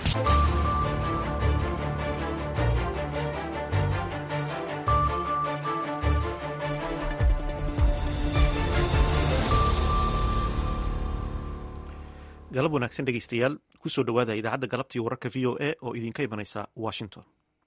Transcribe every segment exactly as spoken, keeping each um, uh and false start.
galab wanaagsan dhegeystayaal kusoo dhowaada idaacadda galabtii wararka v o a oo idinka imanaysa washington.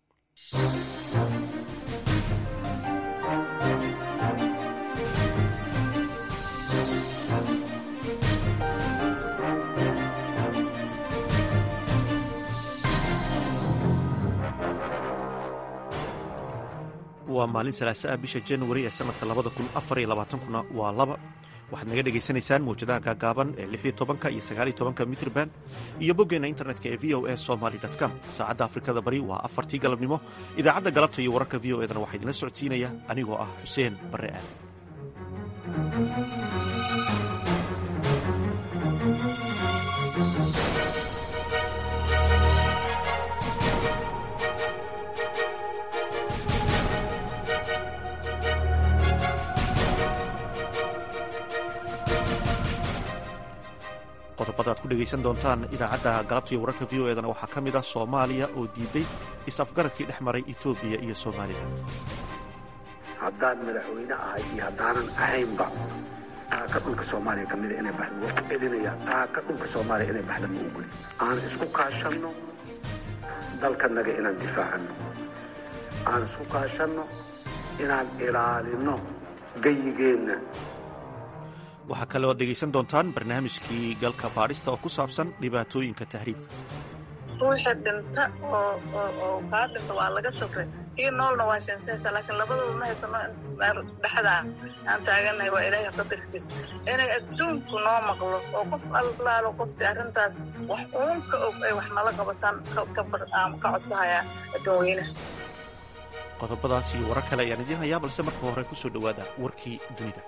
waa maalin salaasa ah bisha januari ee sanadka labada kun afar iyo labaatankuna waa laba. waxaad naga dhegaysanaysaan mawjadaha gaagaaban ee lix iyo tobanka iyo sagaal iyo tobanka mitrban iyo boggeena internetka ee v o a somaly com. saacadda afrikada bari waa afartii galabnimo. idaacadda galabta iyo wararka v o edana waxaa idinla socodsiinaya anigoo ah xuseen barre aadan. qodobada aad ku dhegaysan doontaan idaacadda galabta iyo wararka v o edana waxaa ka mid ah soomaaliya oo diiday is-afgaradkii dhex maray etoobiya iyo somalilan. haddaan madaxweyne ahay iyo haddaanan ahaynba taaka dhulka soomaaliya ka mida inay baxdo waa ku celinaya taaka dhulka soomaaliya inay baxda ma ogoli. aan isku kaashanno dalkanaga inaan difaacanno, aan isku kaashanno inaan ilaalinno gayigeenna. waxaa kale ood dhegaysan doontaan barnaamijkii galka baadhista oo ku saabsan dhibaatooyinka tahriibka. ruuxa dhinta oo kaa dhinta waa laga safray, kii noolna waa shansaysa, laakiin labadaba ma haysano dhexda aan taagannahay. waa ilaahay qadarkiisa inay adduunku noo maqlo oo qof allaalo qoftii arrintaas wax uun ka og ay wax nala qabataan ka codsahayaa addoonweynaha. qodobadaas iyo warar kale ayaan idiin hayaa, balse marka hore ku soo dhowaada warkii dunida.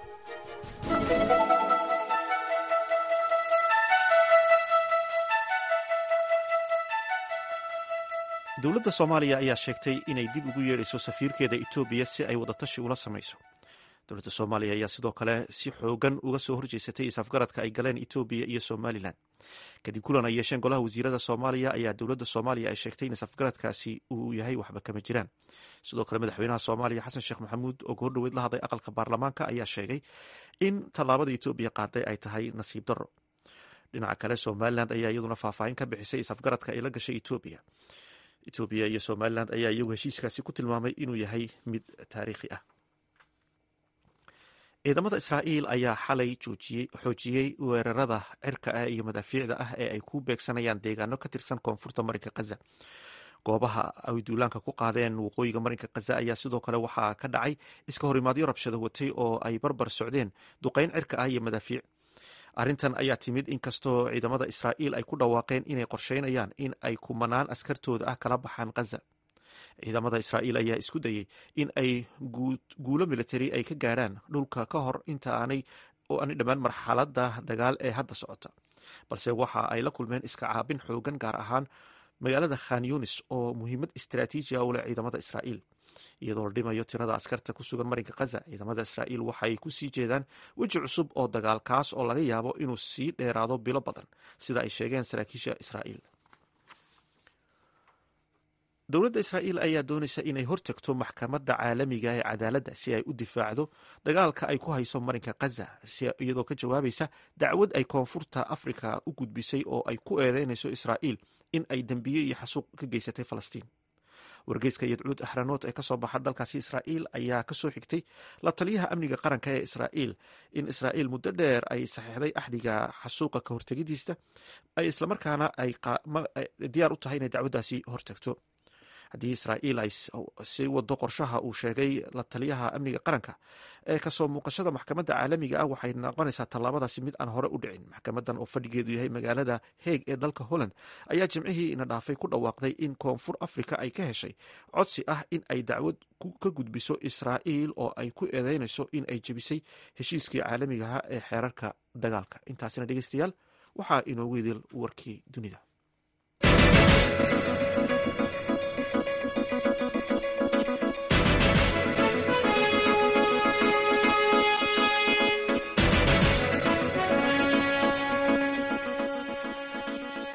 dowladda soomaaliya ayaa sheegtay inay dib ugu yeedhayso safiirkeeda etoobiya si ay wadatashi ula samayso. dowladda soomaaliya ayaa sidoo kale si xoogan uga soo horjeysatay is-afgaradka ay galeen etoobiya iyo somalilan. kadib kulan ay yeesheen golaha wasiirada soomaaliya ayaa dowladda soomaaliya ay sheegtay in is-afgaradkaasi uu yahay waxba kama jiraan. sidoo kale madaxweynaha soomaaliya xasan sheekh maxamuud oo goordhoweyd la hadlay aqalka baarlamaanka ayaa sheegay in tallaabada etoobiya qaaday ay tahay nasiib darro. dhinaca kale somalilan ayaa iyaduna faahfaahin ka bixisay is-afgaradka ay la gashay etoobiya. etoobiya iyo somalilan ayaa iyagu heshiiskaasi ku tilmaamay inuu yahay mid taariikhi ah. ciidamada israa'iil ayaa xalay xoojiyey weerarada cirka ah iyo madaafiicda ah ee ay ku beegsanayaan deegaano ka tirsan koonfurta marinka khaza. goobaha ay duulaanka ku qaadeen waqooyiga marinka khaza ayaa sidoo kale waxaa ka dhacay iska horimaadyo rabshado watay oo ay barbar socdeen duqayn cirka ah iyo madaafiic. arrintan ayaa timid inkastoo ciidamada israa'iil ay ku dhawaaqeen inay qorsheynayaan in ay kumanaan askartooda ah kala baxaan khaza. ciidamada israa'iil ayaa isku dayey in ay guulo militari ay ka gaadhaan dhulka ka hor inta aanay oo aanay dhammaan marxaladda dagaal ee hadda socota, balse waxa ay la kulmeen iska caabin xoogan, gaar ahaan magaalada khan yunis oo muhiimad istaraatiiji ah u leh ciidamada israa'iil. iyadoo la dhimayo tirada askarta ku sugan marinka khaza, ciidamada israa'iil waxay ku sii jeedaan weji cusub oo dagaal, kaas oo laga yaabo inuu sii dheeraado bilo badan, sida ay sheegeen saraakiisha israa'iil. dowladda israa'iil ayaa doonaysa inay hortagto maxkamadda caalamiga ee cadaaladda si ay u difaacdo dagaalka ay ku hayso marinka khaza, iyadoo ka jawaabaysa dacwad ay koonfurta afrika u gudbisay oo ay ku eedeynayso israa'iil in ay dembiye iyo xasuuq ka geysatay falastiin. wargeyska yadcuud axranood ee kasoo baxa dalkaasi israa'iil ayaa kasoo xigtay la taliyaha amniga qaranka ee israa'iil in israa'iil muddo dheer ay saxiixday axdiga xasuuqa ka hortegidiisa, ay islamarkaana ay diyaar u tahay inay dacwaddaasi hortagto. haddii israa'iil ay sii wado qorshaha uu sheegay la taliyaha amniga qaranka ee kasoo muuqashada maxkamadda caalamiga ah, waxay noqonaysaa tallaabadaasi mid aan hore u dhicin. maxkamadan oo fadhigeedu yahay magaalada heeg ee dalka holland ayaa jimcihii ina dhaafay ku dhawaaqday in koonfur afrika ay ka heshay codsi ah in ay dacwad ka gudbiso israa'iil oo ay ku eedeynayso in ay jebisay heshiiskii caalamigaha ee xeerarka dagaalka. intaasina dhegeystayaal waxaa inoogu idil warkii dunida.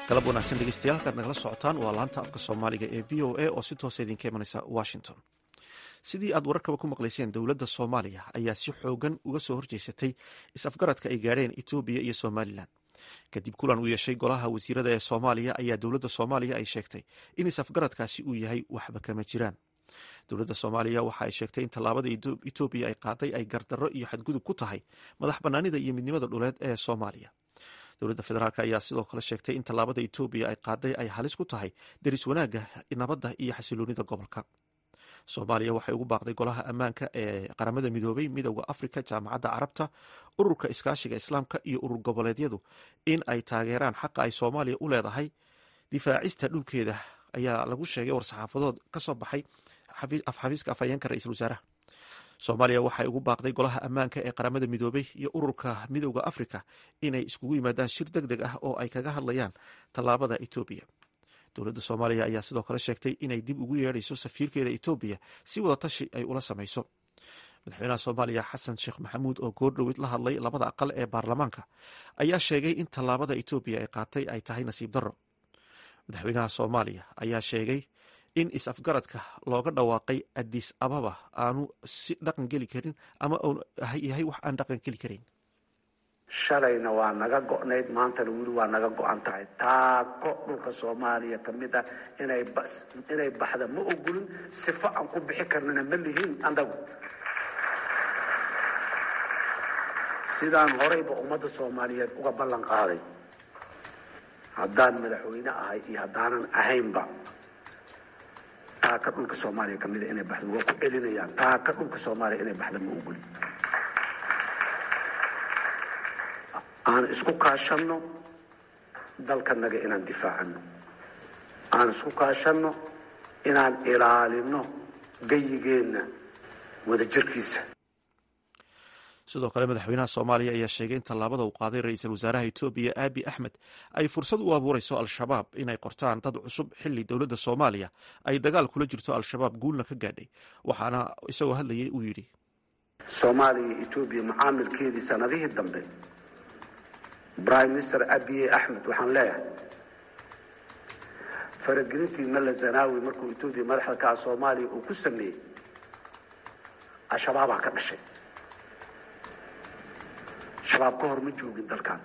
galab wanaagsan dhegeystayaal halkaad nagala socotaan waa laanta afka soomaaliga ee v o a oo si toosa idinka imanaysa washington. sidii aad wararkaba ku maqlayseen, dowladda soomaaliya ayaa si xoogan uga soo horjeysatay is-afgaradka ay gaadheen etoobiya iyo somalilan. kadib kulan uu yeeshay golaha wasiirada ee soomaaliya ayaa dowladda soomaaliya ay sheegtay in is-afgaradkaasi uu yahay waxba kama jiraan. dowladda soomaaliya waxa ay sheegtay in tallaabada etoobiya ay qaaday ay gardarro iyo xadgudub ku tahay madax bannaanida iyo midnimada dhuleed ee soomaaliya. dowladda federaalk ayaa sidoo kale sheegtay in tallaabada etoobiya ay qaaday ay halis ku tahay deris wanaagga, nabadda iyo xasiloonida gobolka. soomaaliya waxay ugu baaqday golaha ammaanka ee qaramada midoobay, midowda afrika, jaamacadda carabta, ururka iskaashiga islaamka iyo urur goboleedyadu in ay taageeraan xaqa ay soomaaliya u leedahay difaacista dhulkeeda, ayaa lagu sheegay war-saxaafadood ka soo baxay afxafiiska afhayeenka ra-iisul wasaaraha. soomaaliya waxay ugu baaqday golaha ammaanka ee qaramada midoobay iyo ururka midowda afrika inay iskugu yimaadaan shir deg deg ah oo ay kaga hadlayaan tallaabada etoobiya. dowladda soomaaliya ayaa sidoo kale sheegtay inay dib ugu yeedhayso safiirkeeda etoobiya si wadatashi ay ula samayso. madaxweynaha soomaaliya xasan sheekh maxamuud oo goordhowid la hadlay labada aqal ee baarlamaanka ayaa sheegay in tallaabada etoobiya ay qaatay ay tahay nasiib darro. madaxweynaha soomaaliya ayaa sheegay in is-afgaradka looga dhawaaqay adis ababa aanu si dhaqan geli karin ama yahay wax aan dhaqan geli karin. shalayna waa naga go'nayd, maantana weli waa naga go'an tahay. taako dhulka soomaaliya ka mid ah inay inay baxda ma ogolin, sifo aan ku bixi karnana ma lihin annagu. sidaan horeyba ummadda soomaaliyeed uga ballan qaaday, haddaan madaxweyne ahay iyo haddaanan ahaynba, taaka dhulka soomaaliya ka mida inay baxda waa ku celinayaan. taaka dhulka soomaaliya inay baxda ma ogolin. aan isku kaashanno dalkanaga inaan difaacano, aan isku kaashanno inaan ilaalino gayigeenna wadajirkiisa. sidoo kale madaxweynaha soomaaliya ayaa sheegay in tallaabada uu qaaday ra-iisul wasaaraha etoobiya aabi axmed ay fursad u abuureyso al-shabaab inay qortaan dad cusub xilli dowladda soomaaliya ay dagaal kula jirto al-shabaab guulna ka gaadhay. waxaana isagoo hadlayay uu yidhi, soomaaliya iyo etoobiya macaamilkeedii sanadihii dambe, prime minister abiye axmed waxaan leeyahay, faragelintii mala zanaawi markuu etoobiya madaxda ka ah soomaaliya uu ku sameeyey, al-shabaabaa ka dhashay. shabaab ka hor ma joogin dalkan.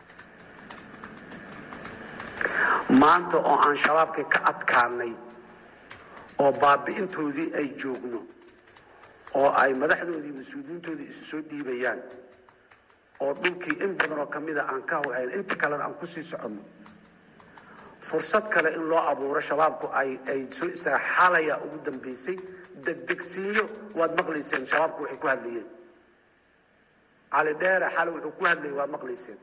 maanta oo aan shabaabkii ka adkaanay oo baabi'intoodii ay joogno oo ay madaxdoodii mas-uuliyiintoodii isu soo dhiibayaan oo dhulkii in badan oo kamida aan ka hawayn, inta kalena aan kusii soconno, fursad kale in loo abuuro shabaabku ay ay soo istaaga xalaya ugu dambeysay degdegsiinyo. waad maqlayseen shabaabku waxay ku hadlayeen, cali dheere xale wuxuu ku hadlayay, waad maqlayseen.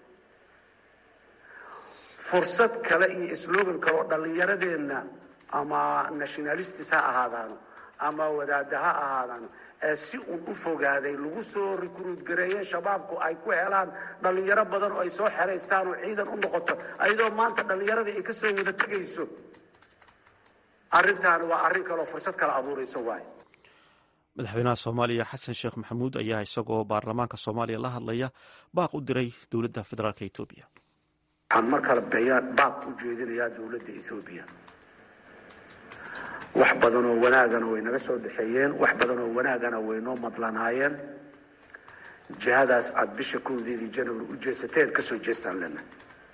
fursad kale iyo slogan kale oo dhallinyaradeenna ama nationalistis ha ahaadaano ama wadaada ha ahaadaano ee si uun u fogaaday lagu soo recruit gareeye shabaabku ay ku helaan dhallinyaro badan oo ay soo xeraystaan oo ciidan u noqoto, ayadoo maanta dhallinyaradii ay ka soo wada tegayso. arrintaani waa arrin kaleoo fursad kale abuurayso waaye. madaxweynaha soomaaliya xasan sheekh maxamuud ayaa isagoo baarlamaanka soomaaliya la hadlaya baaq u diray dowladda federaalk etoobiya. waxaan mar kale bayaan baaq u jeedinayaa dowladda etoobiya. wax badanoo wanaagana way naga soo dhexeeyeen, wax badanoo wanaagana way noo madlanaayeen. jihadaas aada bisha kowdeedii janawari u jeesateen ka soo jeestaan lena.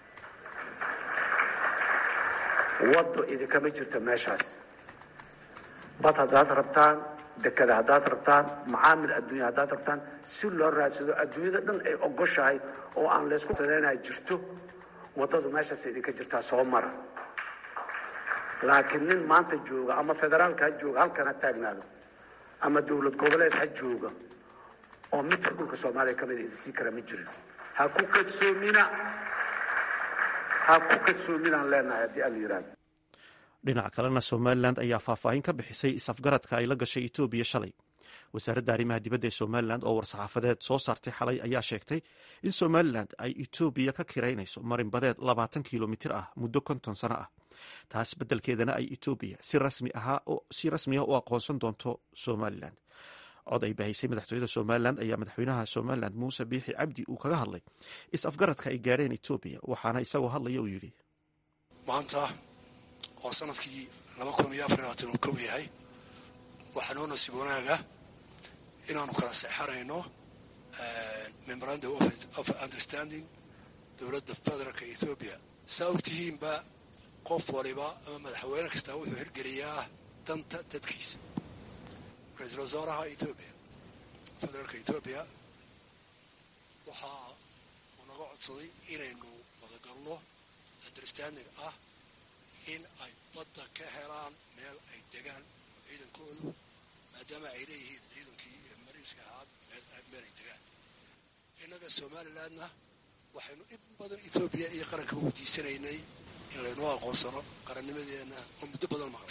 waddo idinkama jirta meeshaas. bad haddaad rabtaan, dekada haddaad rabtaan, macaamil adduunya haddaad rabtaan, si loo raadsado adduunyada dhan ay ogoshahay oo aan laysku sadeynaa jirto, waddadu meeshaas idinka jirtaa, soo mara. laakiin nin maanta jooga ama federaalka ha jooga halkan ha taagnaado ama dowlad goboleed ha jooga oo midka dhulka soomaaliya ka mida idinsii kara ma jirin. ha ku kadsoomina ha ku kadsoominaan leenahay haddii aan la yidhahdo. dhinaca kalena somalilan ayaa faahfaahin ka bixisay is-afgaradka ay la gashay etoobiya shalay. wasaaradda arrimaha dibadda ee somalilan oo war-saxaafadeed soo saartay xalay ayaa sheegtay in somalilan ay etoobiya ka kiraynayso marinbadeed labaatan kilomitir ah muddo konton sano ah. taas beddelkeedana ay etoobiya si rasmi ah si rasmi ah u aqoonsan doonto somalilan. cod ay bahaysay madaxtooyada somalilan ayaa madaxweynaha somalilan muuse biixi cabdi uu kaga hadlay is-afgaradka ay gaadheen etoobiya, waxaana isagoo hadlaya uu yidhi, maanta oo sanadkii laba kun iyo afar iyo labaatan uu kow yahay waxaa noo nasiib wanaaga inaanu kala seexanayno memorandum of understanding dowladda federaalka ethoobia. saa ogtihiinba qof waliba ama madaxweyne kastaa wuxuu hirgeliyaa danta dadkiisa. ra-iisul wasaaraha ethoobia federaalka ethoobia waxaa uu naga codsaday inaynu wadagalno understanding ah in ay badda ka helaan meel ay degaan oo ciidankoodu maadaama ay leeyihiin ciidankii mariinska ahaa meel ay degaan. innaga somalilandna waxaynu in badan ethoobiya iyo qaranka weydiisanaynay in laynoo aqoonsano qarannimadeenna oo muddo badan maqan.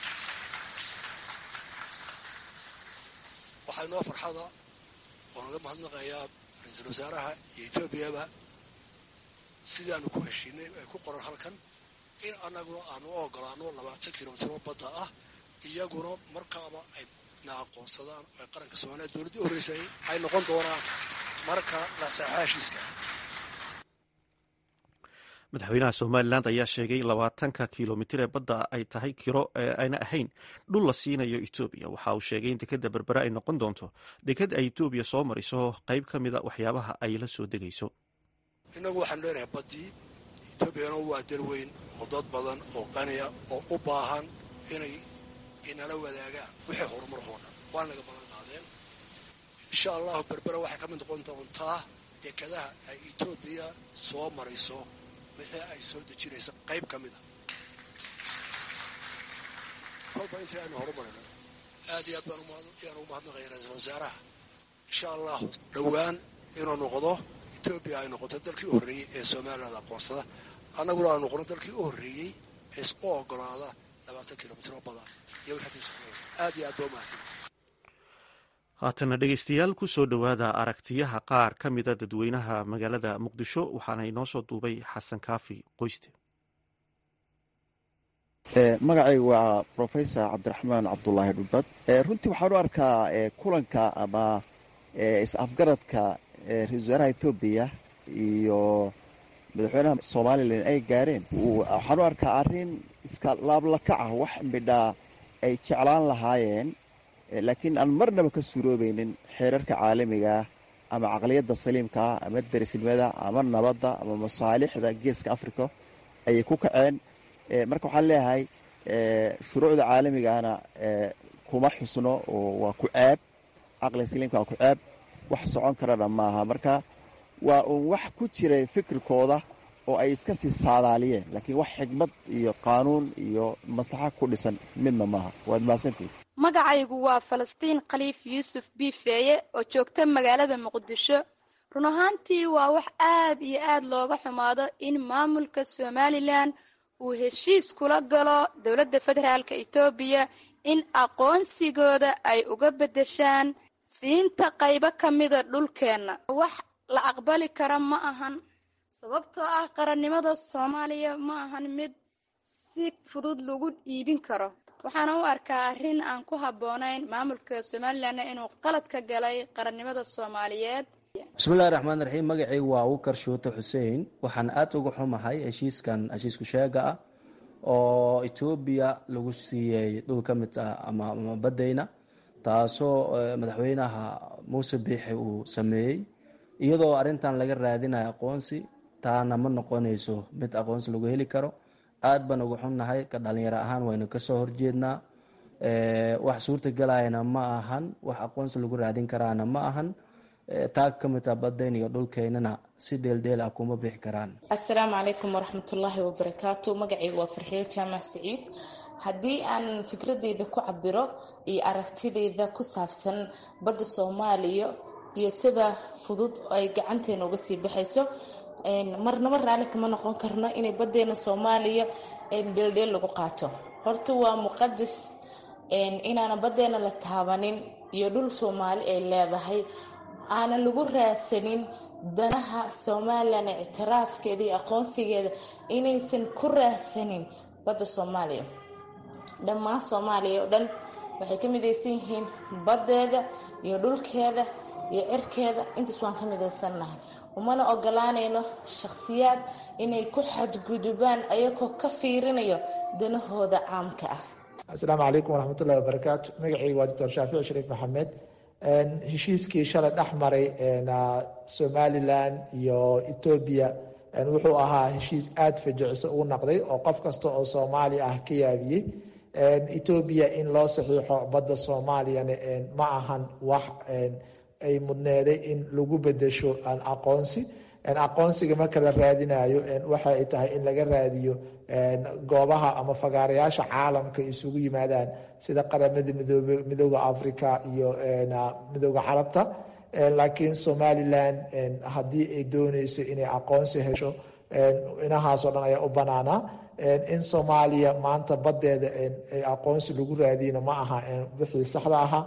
waxaa inoo farxada oo naga mahadnaqayaa ra-iisul wasaaraha iyo etoobiyaba sidaanu ku heshiinay ay ku qoran halkan in annaguna aanu u ogolaano labaatan kilomitro badda ah iyaguna markaaba ay na aqoonsadaan ay qaranka soomaaliya dowladda u horeysay ay noqon doonaan marka la saxaa heshiiska. madaxweynaha somalilan ayaa sheegay in labaatanka kilomitir ee badda ay tahay kiro ee ayna ahayn dhul la siinayo etoobiya. waxa uu sheegay in dekeda berbere ay noqon doonto deked ay etoobiya soo mariso qayb ka mida waxyaabaha ay la soo degayso. innagu waxaanu leenahay baddii etoobiyana waa dal weyn oo dad badan oo qaniya oo u baahan inay inala wadaagaan wixii horumar oo dhan waa naga ballan qaadeen. insha allahu berbera waxay ka mid noqon doontaa dekadaha ay etoobiya soo mariso wixii ay soo dejinaysa qayb ka mid a. kolba intii aynu horumarino aad iyo aad baan yaan ugu mahadnaqaya ra-iisul wasaaraha. insha allahu dhowaan inuu noqdo etoobiya ay noqoto dalkii u horreeyey ee somaliland aqoonsada, annaguna aanu noqono dalkii u horreeyey ee isku ogolaada labaatan kilomitr oo badan iyo wixii aad iyo aad baa umahadsan. haatana dhegeystayaal ku soo dhowaada aragtiyaha qaar ka mida dadweynaha magaalada muqdisho waxaana inoo soo duubay xasan kaafi qoyste. magacaygu waa professor cabdiraxmaan cabdulaahi dhulbad. runtii waxaan u arkaa kulanka ama is-afgaradka ra-isul wasaaraha etoobiya iyo madaxweynaha somalilan ay gaareen waxaan u arkaa arrin iska laablakac ah, wax midhaa ay jeclaan lahaayeen laakiin aan marnaba ka suuroobaynin xeerarka caalamiga ama caqliyadda saliimkaa ama derisnimada ama nabadda ama masaalixda geeska africa ayay ku kaceen. marka waxaan leeyahay shuruucda caalamigana kuma xusno oo waa ku ceeb, caqliga saliimka waa ku ceeb, wax socon karana maaha. marka waa uun wax ku jiray fikirkooda oo ay iska sii saadaaliyeen, laakiin wax xigmad iyo qaanuun iyo maslaxa ku dhisan midna maaha. waad mahadsantihi. magacaygu waa falastiin khaliif yuusuf biifeeye oo joogta magaalada muqdisho. run ahaantii waa wax aad iyo aad looga xumaado in maamulka somalilan uu heshiis kula galo dowladda federaalka etoobiya in aqoonsigooda ay uga beddeshaan siinta qaybo ka mida dhulkeenna. wax la aqbali kara ma ahan, sababtoo ah qarannimada soomaaliya ma ahan mid si fudud lagu iibin karo. waxaana u arkaa arrin aan ku habboonayn maamulka somalilanna inuu qalad ka galay qarannimada soomaaliyeed. bismillahi raxmaan raxiim. magacaygu waa abukar shuute xuseen. waxaan aad uga xumahay heshiiskan heshiisku sheega ah oo etoobiya lagu siiyey dhul ka mid ah ama baddayna, taasoo madaxweynaha muuse biixi uu sameeyey iyadoo arrintan laga raadinayo aqoonsi. taana ma noqonayso mid aqoonsi lagu heli karo. aad baan uga xunnahay, ka dhalinyaro ahaan waynu kasoo horjeednaa. wax suurtagelayana ma ahan, wax aqoonsi lagu raadin karaana ma ahan. taag ka mid ah badayn iyo dhulkeynana si dheeldheel ah kuma bixi karaan. assalaamu calaykum waraxmatullaahi wabarakaatu. magacaygu waa farxiyo jaamac siciid. haddii aan fikradeyda ku cabiro iyo aragtideyda ku saabsan badda soomaaliya iyo sida fudud ay gacanteena uga sii baxayso, marnaba raalli kama noqon karno inay baddeena soomaaliya dheeldheel lagu qaato. horta waa muqadas inaana baddeena la taabanin iyo dhul soomaali ay leedahay aanan lagu raadsanin danaha somalilan ictiraafkeeda iyo aqoonsigeeda, inaysan ku raadsanin badda soomaaliya. dhammaan soomaaliya oo dhan waxay ka midaysan yihiin baddeeda iyo dhulkeeda iyo cirkeeda. intaas waan ka midaysannahay. umana ogolaanayno shakhsiyaad inay ku xadgudubaan ayagoo ka fiirinayo danahooda caamka ah. asalaamu calaykum waraxmatullahi wabarakaatu. magacayga waa doctor shaafici shariif maxamed. heshiiskii shalay dhex maray somalilan iyo etoobiya wuxuu ahaa heshiis aada fajiciso ugu naqday oo qof kasta oo soomaali ah ka yaabiyey. etoobiya in loo saxiixo badda soomaaliyana ma ahan wax ay mudneeday in lagu bedesho aqoonsi. aqoonsiga marka la raadinayo waxa ay tahay in laga raadiyo goobaha ama fagaarayaasha caalamka isugu yimaadaan sida qaramada midoobe midooda africa iyo midooda carabta. laakiin somalilan haddii ay dooneyso inay aqoonsi hesho inahaasoo dhan ayaa u banaanaa. in soomaaliya maanta baddeeda ay aqoonsi lagu raadiyna ma aha wixii saxda ahaa.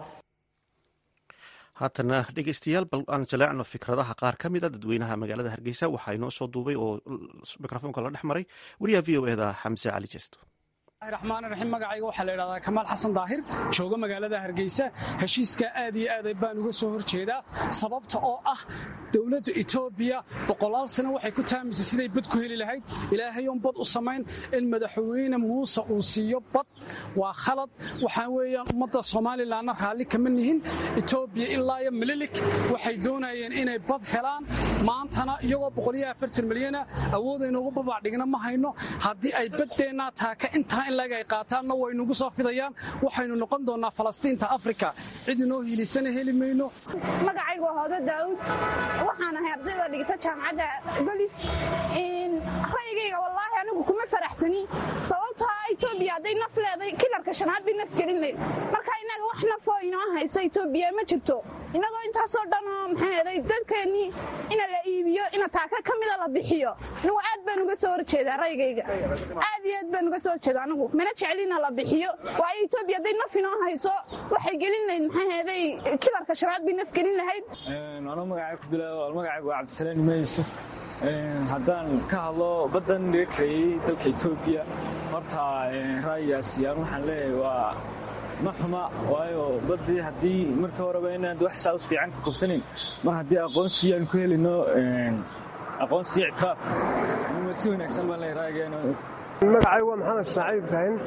haatana dhegeystayaal bal aan jaleecno fikradaha qaar ka mid a dadweynaha magaalada hargeysa waxaa inoo soo duubay oo mikrofoonka la dhex maray wariyaha v o eda xamse cali jeesto. raxmaan raxiim magacayga waxaa la yidhahdaa kamaal xasan daahir, jooga magaalada hargeysa. heshiiska aad iyo aad baan uga soo horjeedaa sababta oo ah dowladda etoobiya boqolaal sano waxay ku taamisay siday bad ku heli lahayd. ilaahay oon bad u samayn in madaxweyne muuse uu siiyo bad waa khalad. waxaa weeyaan ummadda somalilanna raalli kama nihin. etoobiya ilaa iyo mililik waxay doonayeen inay bad helaan. maantana iyagoo boqoliyo afartan milyana awoodaynuugu babaacdhigna ma hayno. haddii ay baddeenna taaka intaa in laga ay qaataanna waynugu soo fidayaan. waxaynu noqon doonaa falastiinta afrika. cid inoo hiilisana heli mayno. magacaygu waa hoodo daawud, waxaan ahay ardayda dhigta jaamacadda bolis. ra'yigayga wallaahi anigu kuma faraxsani sababtoo ah etoobiya hadday naf leeday kilarka shanaad bay naf gelin leyd. marka innaga wax nafoo inoo haysa etoobiya ma jirto. innagoo intaasoo dhanoo maxaaday dadkeennii ina la iibiyo ina taaka ka mida la bixiyo. anigu aad baan uga soo horjeedaa ra'yigayga, aad iyo aad baan uga soo horjeeda anigu mana jeclina la bixiyo. waayo etoobiya hadday naf inoo hayso waxay gelin lahayd maxaaday kilarka shanaad bay naf gelin lahayd. anuu magacay ku bilaabo magacaygu waa cabdisalaam imaan yuusuf. haddaan ka hadlo baddan laga kareeyey dalka etoobiya, horta ra'yigaasi aan waxaan leeyahay waa ma xuma. waayo baddii haddii marka horeba inaan wax saas fiican ka qabsanayn, mar haddii aqoonsi aan ku helino aqoonsi ictiraaf si wanaagsan baan leeyahay ra'yigeena. magacaygu waa maxamed ismaaciil ibraahim.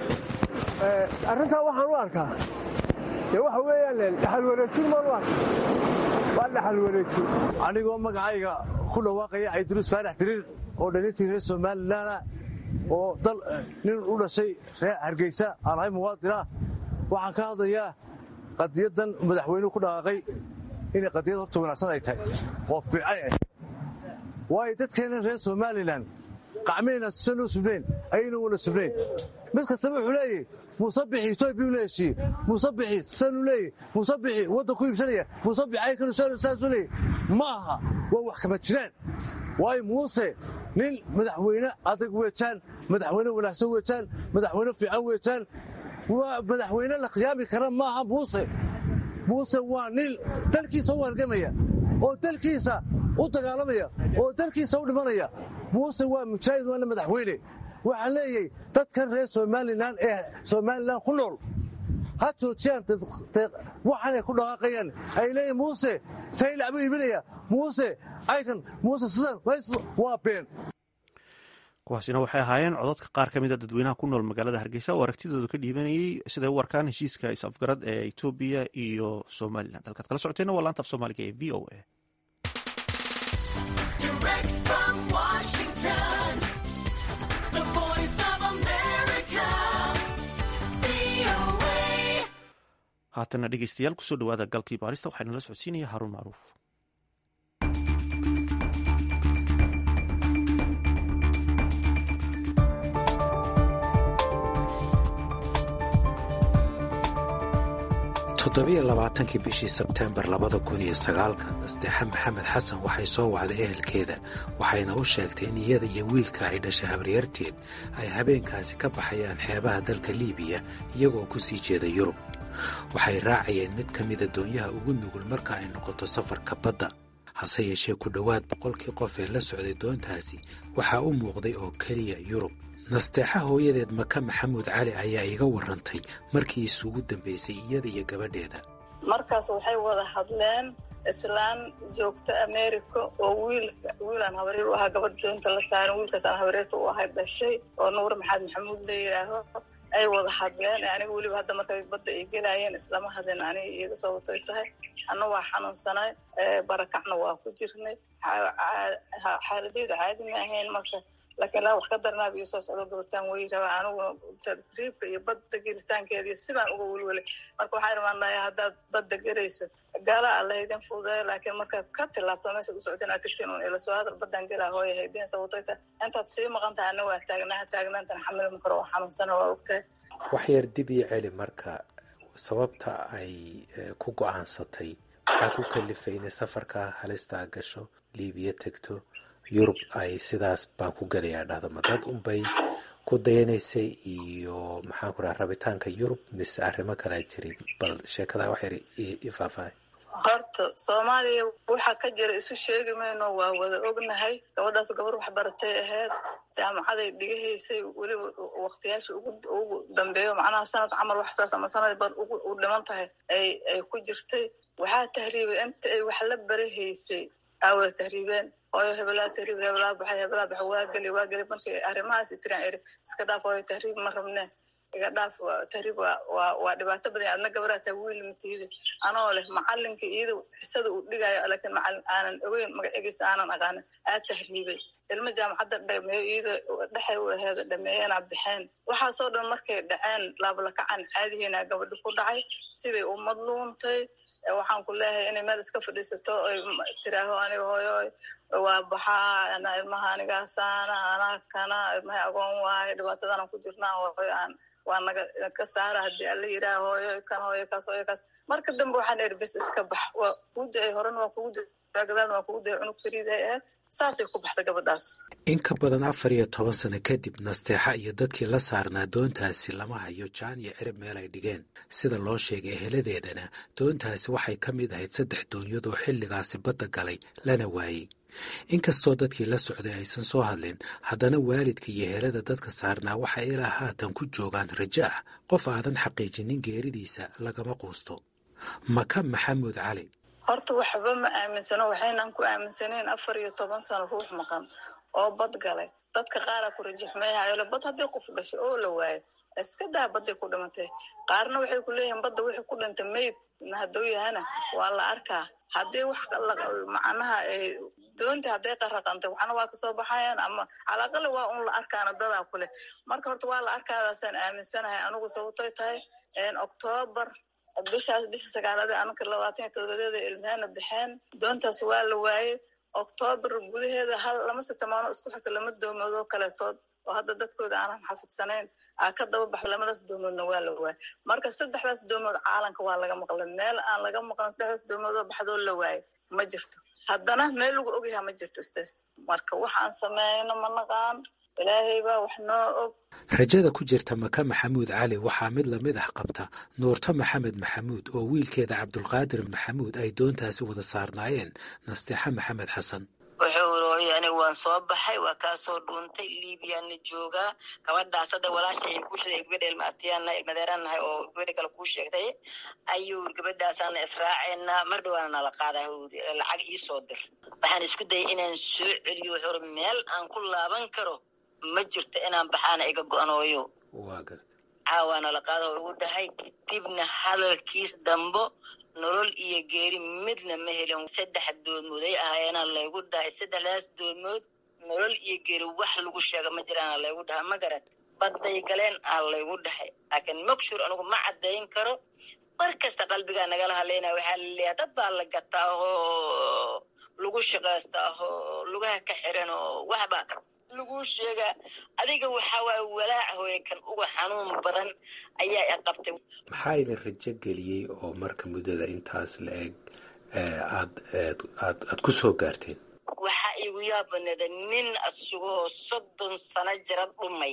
arrintaa waxaan u arkaa dee waxa weeyaan dhaxal wareejin maan u arka waa dhaxal wareejin. anigoo magacayga ku dhawaaqaya Idris Faarax Dirir oo dhalintii reer Somaliland oo dal nin u dhashay reer Hargeysa aan ahay muwaadin ah, waxaan ka hadlayaa qadiyadan madaxweynuhu ku dhawaaqay inay qadiyad horta wanaagsan ay tahay oo fiican ah. waayo dadkeena reer Somaliland qacmeena sano subneen ayna wala subneen mid kastaba wuxuu leeyahay musabixi Itoobiya leeyahay musabixi sanu leeyahay musabixi wada ku iibsanaya musabixi ay kanu soo saasulay maaha waa wax kama jiraan. waayo muuse nin madaxweyne adag weejaan, madaxweyne wanaagsan weejaan, madaxweyne fiican weejaan, waa madaxweyne la qiyaami kara maaha muuse. muuse waa nin dalkiisa u halgamaya oo dalkiisa u dagaalamaya oo dalkiisa u dhimanaya. muuse waa mujaahid, waana madaxweyne. waxaan leeyahay dadkan reer Somaliland ee Somaliland ku nool ha joojiyaan waxaanay ku dhawaaqayaan. ay leeyihiin muuse sayl abu ibinaya muuse aykan muuse sidan waa been. kuwaasina waxay ahaayeen codadka qaar ka mid a dadweynaha ku nool magaalada hargeysa oo aragtidooda ka dhiibanayay siday u warkaan heshiiska is-afgarad ee etoobiya iyo somalilan. halkaad kala socoteenna waa laanta af soomaaliga ee v o a. haatana dhegeystayaal kusoo dhawaada galkii baarista waxaa nala socodsiinaya haruun macruuf. toddobiyo labaatankii bishii sebteembar labada kun iyo sagaalka nasteexa maxamed xasan waxay soo wacday ehelkeeda waxayna u sheegtay in iyada iyo wiilka ay dhashay habaryarteed ay habeenkaasi ka baxayaan xeebaha dalka liibiya iyagoo ku sii jeeda yurub. waxay raacayeen mid ka mida doonyaha ugu nugul marka ay noqoto safarka badda. hase yeeshee ku dhowaad boqolkii qof ee la socday doontaasi waxaa u muuqday oo keliya yurub. nasteexa hooyadeed maka maxamuud cali ayaa iga warrantay markii isugu dambaysay iyada iyo gabadheeda. markaas waxay wada hadleen islaan joogta America oo wiilka wiilan habaryar u ahaa gabadh doonta la saaran wiilkaasaan habaryarta u ahay dhashay oo Nuur Maxamed Maxamuud la yiraaho ay wada hadleen aniga waliba hadda markay badda ay galayeen islama hadleen aniga iyaga sababtoo tahay anna waa xanuunsanay barakacna waa ku jirnay xaaladayda caadi ma ahayn marka laakiin la wax ka darnaa biyo soo socdo gabartaan way rabaa anigu tadriibka iyo badda gelitaankeeda sidaan uga walwalay marka waxaan rabaa haddaad badda garayso gaala alla idin fududeeyo laakiin markaad ka tilaabto meeshaad u socoteen aad tagteen un ila soo hadal baddaan galaa hooya haydeen sababtoo tahay intaad sii maqan tahay anna waa taagnaa taagnaantan xamili ma karo waa xanuunsana waa ogtahay wax yar dib ii celi marka sababta ay ku go'aansatay waxaa ku kalifay inay safarka halistaa gasho liibiya tegto yurub ay sidaas baan ku gelayaa dhahdo ma dad unbay ku dayanaysay iyo maxaan ku dhaha rabitaanka yurub mise arrimo kalaa jiray bal sheekadaa wax yar i faahfaahay horta Soomaaliya waxa ka jira isu sheegi mayno waa wada ognahay gabadhaas gabar wax baratay ahayd jaamacaday dhigaysay waliba waqtiyaasha ugu ugu dambeeyo macnaha sanad camal wax saas ama sanad bar ugu u dhiman tahay ay ay ku jirtay waxa tahriibay inta ay wax la barahaysay awal tahriibeen oo hebelaa tahriib hebelaa baxay hebelaa bax waa gali waa gali markay arrimahaas tiraan eri iska dhaaf oo tahriib ma rabne iga dhaaf tahriib waa waa dhibaato badan adna gabarata wiil mitiida anoo leh macalinka iyada xisada uu dhigayo laakiin macallin aanan ogeyn magaciisa aanan aqaan aad tahriibay ilma jaamacadda dhameeyo iyada dhaxay u ahayd dhameeyana bixeen waxa soo dhan markay dhaceen laabla kacan caadihiina gabadhu ku dhacay sibay u madluuntay waxaan ku leeyahay inay meel iska fadhiisato oo tiraaho aniga hooyo waa baxaa ana ilmaha aniga saana ana kana ilmaha agoon waay dhibaatadan ku jirnaa hooyo aan waa naga ka saara hadii alla yiraaho hooyo kan hooyo kaas hooyo kaas marka dambe waxaan erbis iska bax waa ku day horena waa ku day gadaal waa ku day cunug fariiday ah saasay ku baxday gabadhaas in ka badan afar iyo toban sano kadib nasteexa iyo dadkii la saarnaa doontaasi lama hayo jaan iyo cirib meel ay dhigeen sida loo sheegay eheladeedana doontaasi waxay ka mid ahayd saddex dooniyad oo xilligaasi badda galay lana waayey inkastoo dadkii la socday aysan soo hadlin haddana waalidka iyo ehelada dadka saarnaa waxay ilaa haatan ku joogaan rajo ah qof aadan xaqiijinin geeridiisa lagama quusto maka maxamuud cali horta waxba ma aaminsano waxaynan ku aaminsaneen afar iyo toban sano ruux maqan oo bad galay dadka qaar ku rajixmeeyahay bad hadii qof gashay oo la waayo iska daa badda ku dhimatay qaarna waxay ku leeyihiin badda wixii ku dhintay meyd haduu yahana waa la arkaa hadii wax macnaha ay doonta hadii qaraqantay waxna waa ka soo baxayaan ama calaqal waa un la arkaana dada kule marka horta waa la arkaadaasan aaminsanahay anigu sababtay tahay in October bishaas bisha sagaalada anka labaatan iyo toddoba ilmaana bixeen doontaas waa la waayay October gudaheeda hal lama sitamaano isku xigta lama doomodo kale tood oo hadda dadkooda aanan xafidsanayn aa ka daba baxay lamadaas doomoodna waa la waayay marka saddexdaas doomood caalanka waa laga maqlay meel aan laga maqlan saddexdaas doomood baxdo la waayay ma jirto haddana meel lagu ogyahay ma jirto istaas marka waxaan sameeyno ma naqaan ilaahay baa wax noo og rajada ku jirta maka maxamuud cali waxaa mid lamid ah qabta nuurta maxamed maxamuud oo wiilkeeda cabdulqaadir maxamuud ay doontaasi wada saarnaayeen nasteexa maxamed xasan wuxuu rooyay aniga waan soo baxay waa ka soo dhuuntay liibiyana jooga gabadhaas hadda walaashay ku sheegay gabadha ilma atiyana ilmadeeranahay oo gabadha kale ku sheegtay ayuu gabadhaasana israaceena mar dhawaana la qaaday lacag ii soo dir waxaan isku dayay inaan soo celiyo xor meel aan ku laaban karo ma jirto inaan baxaana iga go'anooyo waa gartay caawana la qaado ugu dhahay kadibna hadalkiis dambo nolol iyo geeri midna ma helin saddex doodmood ay ahaayeen laygu dhahay saddexdaas doodmood nolol iyo geeri wax lagu sheego ma jiraan laygu dhahay ma garad baday galeen aan laygu dhahay laakiin makshuur anigu ma caddayn karo mar kasta qalbiga nagala hadlayna waxaa leeyahay dad baa la gataa oo lagu shaqaystaa oo lugaha ka xiran oo waxba lagu sheega adiga waxa waa walaac hooy kan ugu xanuun badan ayaa ay qabtay maxaa idin rajo geliyay oo marka muddada intaas la eg aad aad aad ku soo gaarteen waxaa igu yaabanaeda nin asugoo soddon sano jira dhumay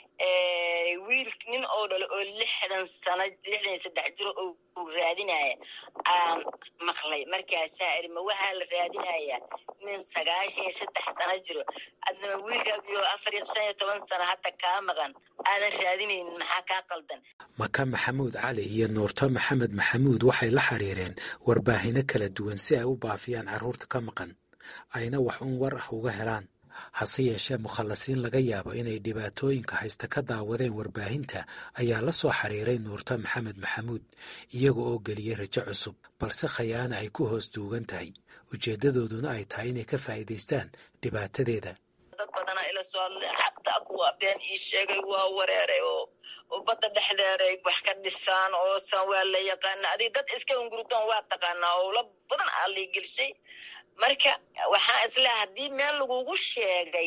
wiil nin oo dhalo oo lixdan sano lixdan iyo saddex jiro oo raadinaya aan maqlay markaasaa iri ma waxaa la raadinayaa nin sagaashan iyo saddex sano jiro adnama wiilkaagiyo afar iyo shan iyo toban sano hadda kaa maqan aadan raadinaynin maxaa kaa qaldan. Maka Maxamuud Cali iyo Nuurto Maxamed Maxamuud waxay la xiriireen warbaahino kala duwan si ay u baafiyaan carruurta ka maqan ayna wax un war ah uga helaan. hase yeeshee mukhallasiin laga yaabo inay dhibaatooyinka haysta ka daawadeen warbaahinta ayaa la soo xiriiray Nuurto Maxamed Maxamuud iyaga oo geliyey rajo cusub balse khayaana ay ku hoos duugan tahay ujeedadooduna ay tahay inay ka faa'iidaystaan dhibaatadeeda. dad badana ila soo xaqta kuwa been ii sheegay waa wareeray oo oo badda dhexdeeray wax ka dhisaan oo san waa la yaqaan adi dad iska ungurdoon waa taqaanaa oo la badan aa la gelshay marka waxaa isla hadii meel lagugu sheegay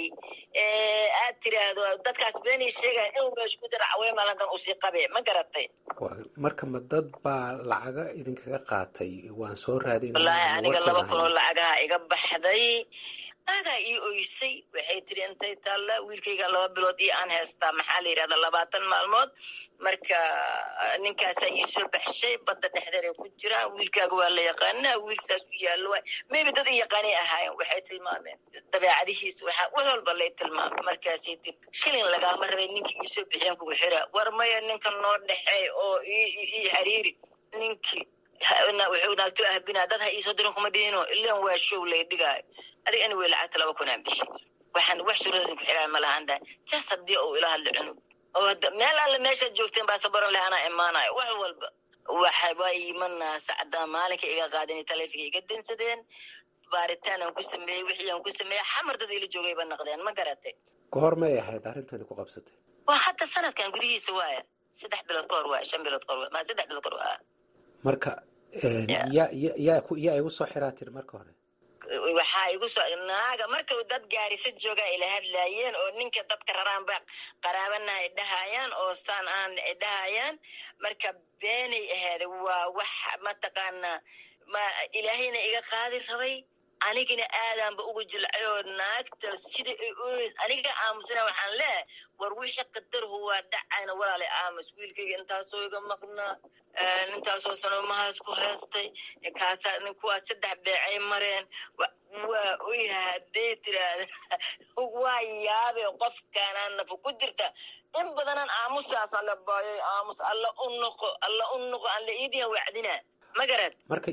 ee aad tiraahdo dadkaas been ii sheegay in uu meesha ku jira cawee maalintan uu sii qabay ma garatay. marka ma dad baa lacaga idinkaga qaatay waan soo raadinay wallaahi aniga laba kun oo lacagaha iga baxday agaa ii oysay waxay tiri intay taalla wiilkayga laba bilood ii aan haystaa maxaa la yidhahda labaatan maalmood marka ninkaasaa ii soo baxshay badda dhexdeeda ku jira wiilkaaga waa la yaqaanaa wiil saas u yaallo waay maybe dad i yaqaanay ahaayeen waxay tilmaameen dabeecadihiisa waxaa wax walba lay tilmaamay markaasay tiri shilin lagaama rabay ninkii ii soo bixiyeen kugu xira war maya ninkan noo dhexeey oo ii xiriiri ninkii wuxuu naagto ahbinaa dad ha iisoo dirin kuma dhihino ilaan waa show lay dhigaayo adiga ani way lacagta laba kun aan bixi waxaan wax shuruudin ku xiraa ma lahan dahay jas haddii uu ila hadla cunug oo meel alle meeshaad joogteen baa sabaran leh anaa imaanayo wax walba waxaa imanaa sacdaa maalinka iga qaadeen taleefanka iga dansadeen baaritaan aan ku sameeyey wixii aan ku sameeyey xamar dad ila joogay ba naqdeen ma garatay. goormay ahayd arrintani ku qabsatay? waa hadda sanadkan gudihiisa waaya saddex bilood ka hor waaya shan bilood ka hor ma saddex bilood ka hor waa marka yaa yaa yaa igu soo xiraa tiri marka hore waxaa igu soo naaga marka dad gaarisa jooga ila hadlaayeen oo ninka dadka raraan ba qaraabana ay dhahayaan oo saan aan ay dhahayaan marka beenay ahayd waa wax ma taqaana ma ilaahayna iga qaadi rabay anigina aadaanba ugu jilcay oo naagta sida aniga aamusana waxaan leeyahay war wixii qadar huwa dhacayna walaale aamus wiilkayga intaasoo iga maqnaa intaasoo sano mahaas ku haystay kaasa ninkuwaa saddex beecay mareen waa oyaha hadday tiraahda waa yaabe qofkaanaan nafu ku jirta in badanaan aamusaas alla baayay aamus alla u noqo alla u noqo aan la iidiyan wacdinaa ma garad. marka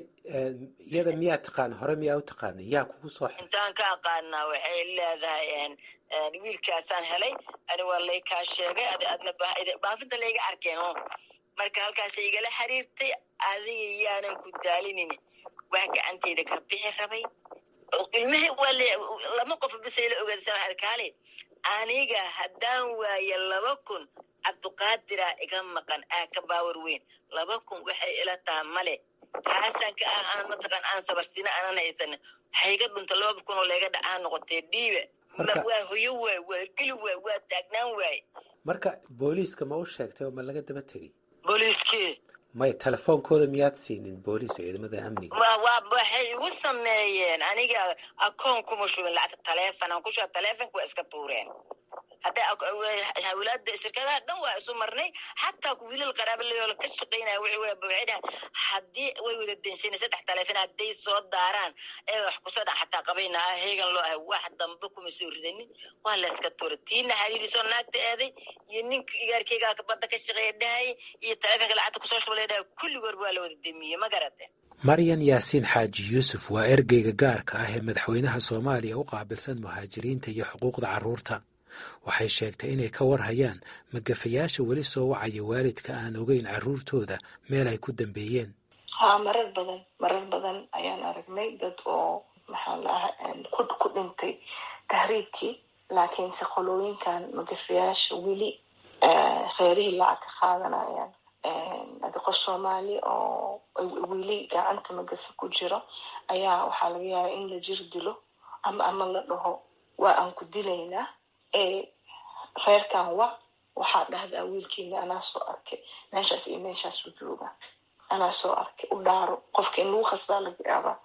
iyada miyaa taqaan hore miyaa u taqaanay yaa kugu soo xiray? intaan ka aqaanaa waxay leedahay wiilkaasaan helay ani waa lay kaa sheegay adna baafinta layga arkeen oo marka halkaasay igala xiriirtay adiga yaanan ku daalinin wax gacanteyda ka bixi rabay ilmaha waa lama qof bisay la ogaadsan halkaale aniga haddaan waaye laba kun cabduqaadira iga maqan aa ka baawar weyn laba kun waxay ila taha male taasaan ka aan mataqaan aan sabarsina aanan haysan hayga dhunta laba kun oo layga dhacaa noqotay dhiibe waa hoyo waay waa geli waay waa taagnaan waay. marka booliiska ma u sheegtay oo ma laga daba tegey? booliiskii may telefoonkooda miyaad siinin booliis ciidamada amniga? waa waxay igu sameeyeen aniga akoon kuma shubin lacagta taleefon aan ku shuba taleefonka waa iska tuureen hadda hawlaada shirkadaha dhan waa isu marnay xataa wiilal qaraabo leeyo ka shaqeynaya wixii way buuxina haddii way wada denshin saddex taleefon hadday soo daaraan ee wax ku soo dhac xataa qabayna heegan loo ah wax dambe kuma soo ridanin waa la iska tuuray tiina xariiriso naagta eeday iyo ninka igaarkayga ka badda ka shaqeeya dhahay iyo taleefonka lacagta ku soo shubaleeday kulligood waa la wada damiyey ma garatay. maryan yaasiin xaaji yuusuf waa ergeyga gaarka ah ee madaxweynaha soomaaliya u qaabilsan muhaajiriinta iyo xuquuqda carruurta waxay sheegtay inay ka warhayaan magafayaasha weli soo wacaya waalidka aan ogeyn carruurtooda meel ay ku dambeeyeen. haa marar badan marar badan ayaan aragnay dad oo maxaa laahaa ku ku dhintay tahriibkii laakiinse qolooyinkan magafayaasha weli reerihii lacag ka qaadanayaan adi qof soomaali oo weli gacanta magafa ku jiro ayaa waxaa laga yaabaa in la jir dilo ama ama la dhaho waa aan ku dilaynaa ee reerkan wa waxaa dhahdaa wiilkiina anaa soo arkay meeshaas iyo meeshaas u jooga anaa soo arkay u dhaaro qofka in lagu khasbaa laga yaabaa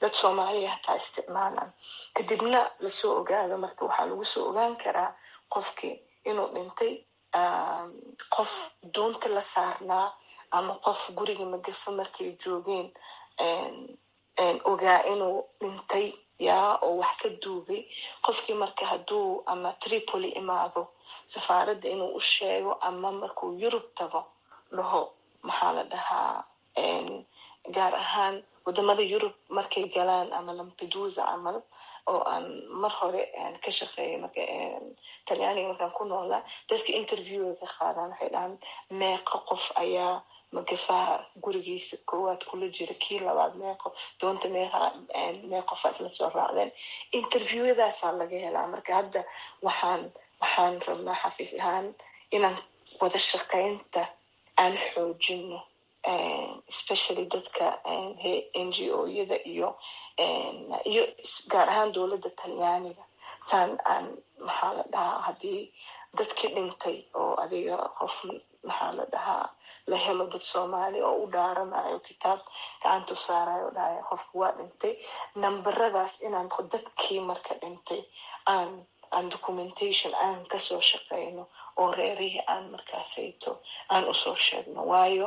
dad soomaaliya hataa isticmaalaan kadibna lasoo ogaado. marka waxaa lagu soo ogaan karaa qofkii inuu dhintay qof doonta la saarnaa ama qof guriga magafa markay joogeen ogaa inuu dhintay yaa oo wax ka duugay. qofkii marka hadduu ama Tripoli imaado safaaradda inuu u sheego, ama markuu Yurub tago dhaho maxaa la dhahaa gaar ahaan wadamada Yurub markay galaan ama Lampedusa camal oo aan mar hore ka shaqeeyay marka Talyaaniga markaan ku noolaa, dadka interview ka qaadaan waxay dhahaan meeqa qof ayaa magafaha gurigiisa koowaad kula jira, kii labaad meeqo doonta meeqa meeqo qof isla soo raacdeen. interviewdaasaa laga helaa. marka hadda waxaan waxaan rabnaa xafiis ahaan inaan wada shaqaynta aan xoojino, especially dadka N G O-yada iyo iyo gaar ahaan dowladda Talyaaniga. saan aan maxaa la dhahaa haddii dadkii dhintay oo adiga qof maxaa la dhahaa la helo dad Soomaali oo u dhaaranayo kitaab gacantu saarayo dhahay qofku waa dhintay, nambaradaas inaan dadkii marka dhintay aan aan documentation aan kasoo shaqeyno oo reerihii aan markaasayto aan usoo sheegno. waayo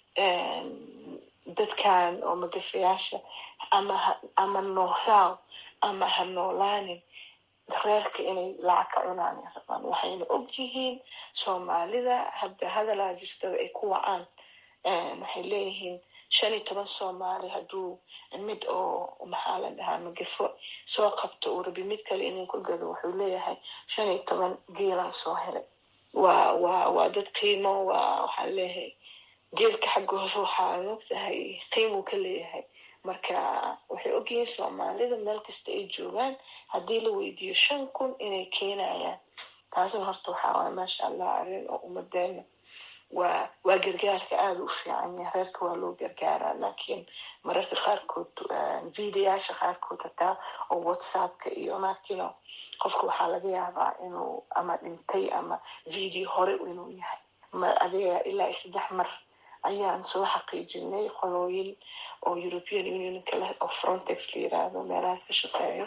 dadkan oo magafayaasha ama ama noolaaw ama ha noolaanin reerka inay lacag ka cunaan rabaan. waxayna ogyihiin Soomaalida hadda hadalaa jirtada ay ku wacaan, waxay leeyihiin shan iyo toban Soomaali hadduu mid oo maxaa la dhahaa magafo soo qabto uu rabi mid kale inuu ka gado, wuxuu leeyahay shan iyo toban geelaan soo helay. waa waa waa dad qiimo, waa waxaa leeyahay geelka xaggooda waxaa moogtahay qiimuu ka leeyahay. marka waxay ogyihiin Soomaalida meel kasta ay joogaan haddii la weydiiyo shan kun inay keenayaan. taasna horta waxaa waay maasha allah arrin oo umadeena waa waa gargaarka aada u fiican yahay. reerka waa loo gargaaraa, laakiin mararka qaarkood videoyaasha qaarkood hataa oo whatsappka iyo maakino qofka waxaa laga yaabaa inuu ama dhintay ama video hore inuu yahay. ma adiga ilaa saddex mar ayaan soo xaqiijinay qolooyin oo European Union kale oo Frontex la yiraahdo meelahaas ka shaqeeyo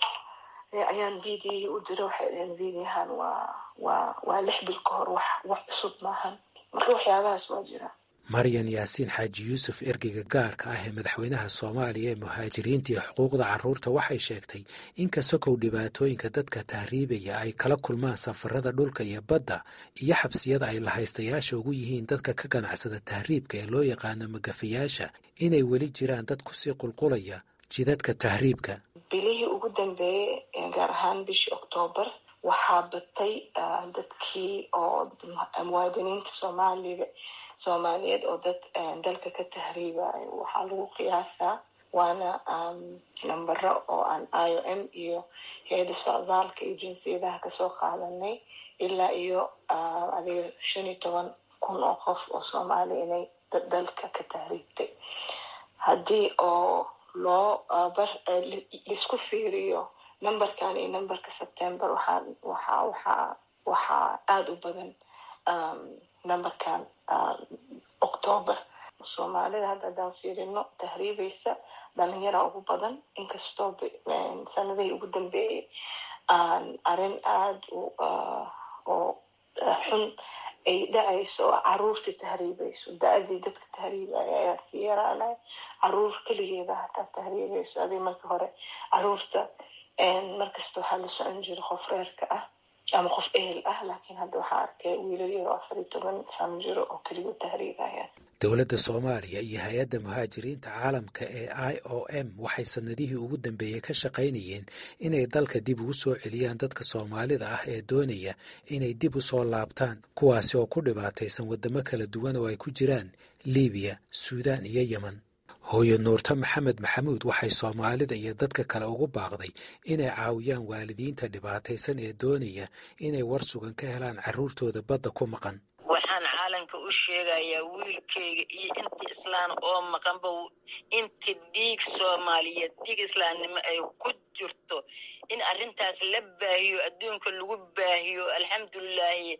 ayaan video u diray. waxay dhaheen videohan waa waa waa lix bil ka hor, wax wax cusub maahan. marka waxyaabahaas waa jira. maryan yaasiin xaaji yuusuf ergeyga gaarka ah ee madaxweynaha Soomaaliya ee muhaajiriinta iyo xuquuqda carruurta waxay sheegtay in kasokow dhibaatooyinka dadka tahriibaya ay kala kulmaan safarada dhulka iyo badda iyo xabsiyada ay lahaystayaasha ugu yihiin dadka ka ganacsada tahriibka ee loo yaqaano magafayaasha, inay weli jiraan dad kusii qulqulaya jidadka tahriibka. bilihii ugu dambeeyey gaar ahaan bishii Oktoobar waxaa batay dadkii oo muwaadiniinta Soomaaliga Soomaaliyeed oo dad dalka ka tahriibaya. waxaa lagu qiyaasaa waana nambaro oo aan I O M iyo hay'adda socdaalka iyo jinsiyadaha kasoo qaadanay ilaa iyo adiga shan iyo toban kun oo qof oo Soomaali inay dalka ka tahriibtay. haddii oo loo bar lisku fiiriyo numberkan iyo numberka September waxaa waxaa waxaa waxaa aada u badan numberkan October. Soomaalida hadda haddaan fiirino tahriibaysa dhalinyara ugu badan, inkastoo sanadihii ugu dambeeyey aan arrin aada oo xun ay dhacayso oo caruurtii tahriibayso. da-adii dadka tahriibaya ayaa sii yaraanay, caruur keligeeda hataa tahriibayso. adii marka hore caruurta markasta waxaa la socon jira qof reerka ah ama qof ehel ah, laakiin hadda waxaa arkay wiilal yar oo afar iyo toban sano jiro oo keligood tahriibaya. dowladda Soomaaliya iyo hay-adda muhaajiriinta caalamka ee I O M waxay sanadihii ugu dambeeyey ka shaqaynayeen inay dalka dib ugu soo celiyaan dadka Soomaalida ah ee doonaya inay dib u soo laabtaan, kuwaasi oo ku dhibaataysan wadamo kala duwan oo ay ku jiraan Liibiya, Suudaan iyo Yemen. hooyo nuurta maxamed maxamuud waxay Soomaalida iyo dadka kale ugu baaqday inay caawiyaan waalidiinta dhibaataysan ee doonaya inay war sugan ka helaan carruurtooda badda ku maqan. waxaan caalanka u sheegayaa wiilkayga iyo inta islaan oo maqanba inta dhiig Soomaaliyeed dhiig islaamnimo ay ku jirto in arrintaas la baahiyo, adduunka lagu baahiyo. alxamdulilaahi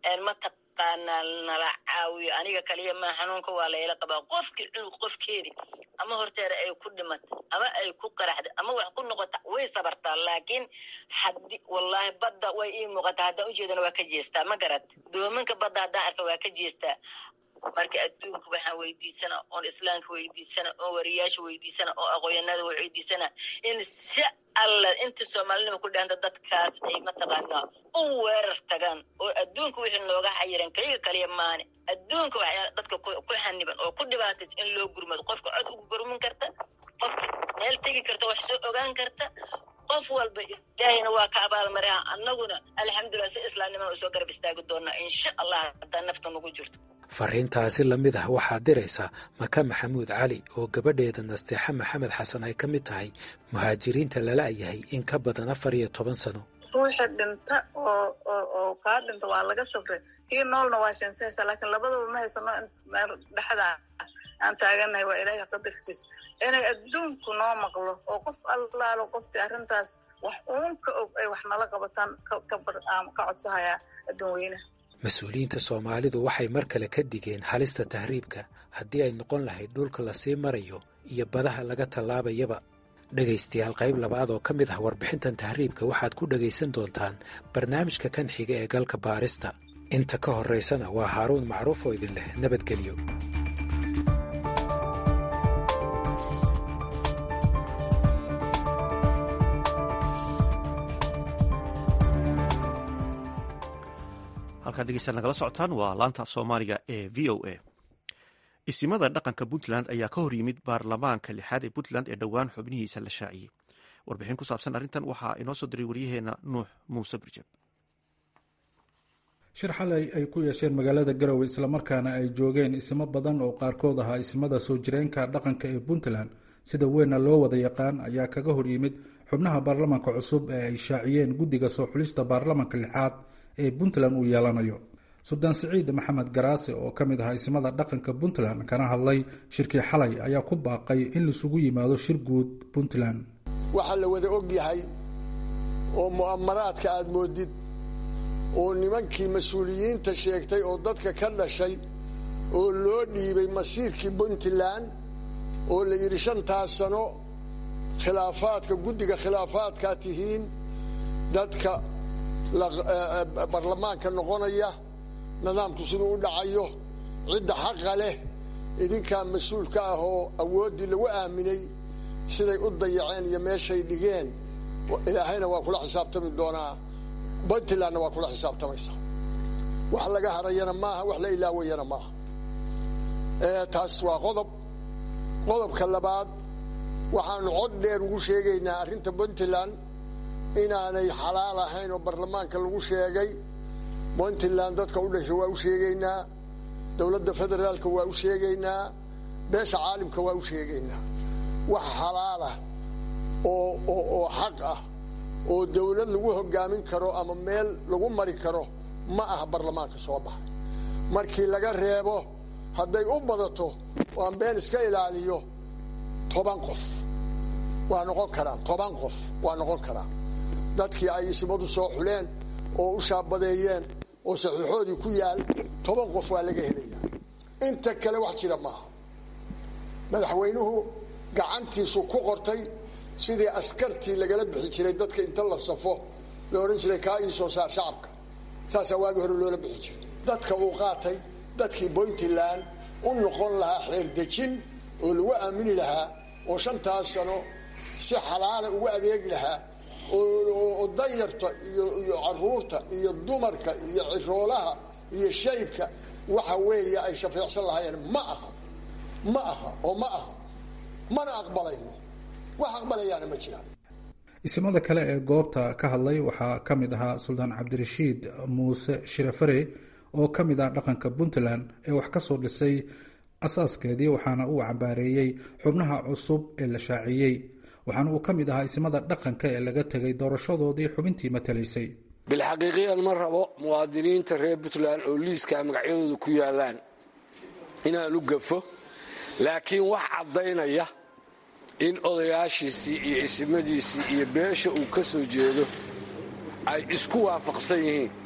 mataqaanaa nala caawiyo aniga kaliya maa xanuunka waa layla qabaa qofkii cunug qofkeedi ama horteeda ay ku dhimatay ama ay ku qaraxday ama wax ku noqota way sabartaa laakiin haddi wallaahi badda way ii muuqataa haddaan ujeedana waa ka jeestaa ma garad doominka badda haddaan arka waa ka jeestaa marka adduunka waxaan weydiisana oon islaamka weydiisana oon wariyaasha weydiisana oo aqoonyanada weydiisana in si alla inta soomaalinima ku dhahanta dadkaas ay mataqaanaa u weerar tagaan oo adduunka wixii nooga xayiran kaliya kaliya maane adduunka waxyaa dadka ku xaniban oo ku dhibaataysa in loo gurmado qofka cod ugu gurmin karta qofka meel tegi karta wax soo ogaan karta qof walba ilaahayna waa ka abaalmariha annaguna alxamdulilah si islaamnimada usoo garab istaagi doonaa insha allah haddaa nafta nagu jirto fariintaasi la mid ah waxaa diraysa maka maxamuud cali oo gabadheeda nasteexa maxamed xasan ay ka mid tahay muhaajiriinta lala yahay in ka badan afar iyo toban sano ruuxa dhinta oo oo kaa dhinta waa laga sabray kii noolna waa shansaysa laakiin labadaba ma haysano meel dhexda aan taaganahay waa ilaahay qadarkiis inay adduunku noo maqlo oo qof allaalo qoftii arrintaas wax uun ka og ay wax nala qabataan ka codsahayaa adduun weynaha mas-uuliyiinta soomaalidu waxay mar kale ka digeen halista tahriibka haddii ay noqon lahayd dhulka lasii marayo iyo badaha laga tallaabayaba dhegaystayaal qayb labaad oo ka mid ah warbixintan tahriibka waxaad ku dhegaysan doontaan barnaamijka kan xiga ee galka baarista inta ka horraysana waa haaruun macruuf oo idin leh nabadgelyo halkaad dhegeystaad nagala socotaan waa laanta soomaaliga ee v o a isimada dhaqanka puntland ayaa ka hor yimid baarlamaanka lixaad ee puntland ee dhowaan xubnihiisa la shaaciyey warbixin ku saabsan arrintan waxaa inoo soo diray waryaheena nuux muuse birjab shir xalay ay ku yeesheen magaalada garowe islamarkaana ay joogeen isimo badan oo qaarkood ahaa isimada soo jireenka dhaqanka ee puntland sida weynna loo wada yaqaan ayaa kaga hor yimid xubnaha baarlamaanka cusub ee ay shaaciyeen guddiga soo xulista baarlamaanka lixaad ee puntland uu yeelanayo suldaan siciid maxamed garaase oo ka mid ahaa isimada dhaqanka puntland kana hadlay shirkii xalay ayaa ku baaqay in laisugu yimaado shir guud puntland waxaa la wada og yahay oo mu'amaraadka aad moodid oo nimankii mas-uuliyiinta sheegtay oo dadka ka dhashay oo loo dhiibay masiirkii puntland oo la yidhi shantaas sano khilaafaadka guddiga khilaafaadkaa tihiin dadka baarlamaanka noqonaya nidaamku siduu u dhacayo cidda xaqa leh idinkaa mas-uulka ah oo awooddii lagu aaminay siday u dayaceen iyo meeshay dhigeen ilaahayna waa kula xisaabtami doonaa puntlandna waa kula xisaabtamaysaa wax laga harayana maaha wax la ilaawayana maaha taas waa qodob qodobka labaad waxaanu cod dheer ugu sheegaynaa arrinta puntland inaanay xalaal ahayn oo baarlamaanka lagu sheegay puntland dadka u dhashay waa u sheegaynaa dowladda federaalka waa u sheegaynaa beesha caalimka waa u sheegaynaa wax xalaalah oo oo oo xaq ah oo dawlad lagu hogaamin karo ama meel lagu mari karo ma aha baarlamaanka soo baxay markii laga reebo hadday u badato oo aan been iska ilaaliyo toban qof waa noqon karaan toban qof waa noqon karaan dadkii ay isimadu soo xuleen oo u shaabadeeyeen oo saxiixoodii ku yaal toban qof waa laga helayaa inta kale wax jira maaha madaxweynuhu gacantiisu ku qortay sidii askartii lagala bixi jiray dadka inta la safo la odhan jiray kaa ii soo saar shacabka saasaa waagii hore loola bixi jiray dadka uu qaatay dadkii puntland u noqon lahaa xeerdejin oo lagu aamini lahaa oo shantaas sano si xalaala ugu adeegi lahaa oo danyarta iyo iyo caruurta iyo dumarka iyo ciroolaha iyo shaybka waxa weeye ay shafeecsan lahaayeen ma aha ma aha oo ma aha mana aqbalayno wax aqbalayaana ma jiraan isimada kale ee goobta ka hadlay waxaa ka mid ahaa suldaan cabdirashiid muuse shirafare oo ka mid ah dhaqanka puntland ee wax ka soo dhisay asaaskeedii waxaana uu cambaareeyey xubnaha cusub ee la shaaciyey waxaana uu ka mid ahaa isimada dhaqanka ee laga tegay doorashadoodii xubintii matalaysay bilxaqiiqiyan ma rabo muwaadiniinta reer puntland oo liiska magacyadooda ku yaalaan inaan u gafo laakiin wax caddaynaya in odayaashiisii iyo isimadiisii iyo beesha uu ka soo jeedo ay isku waafaqsan yihiin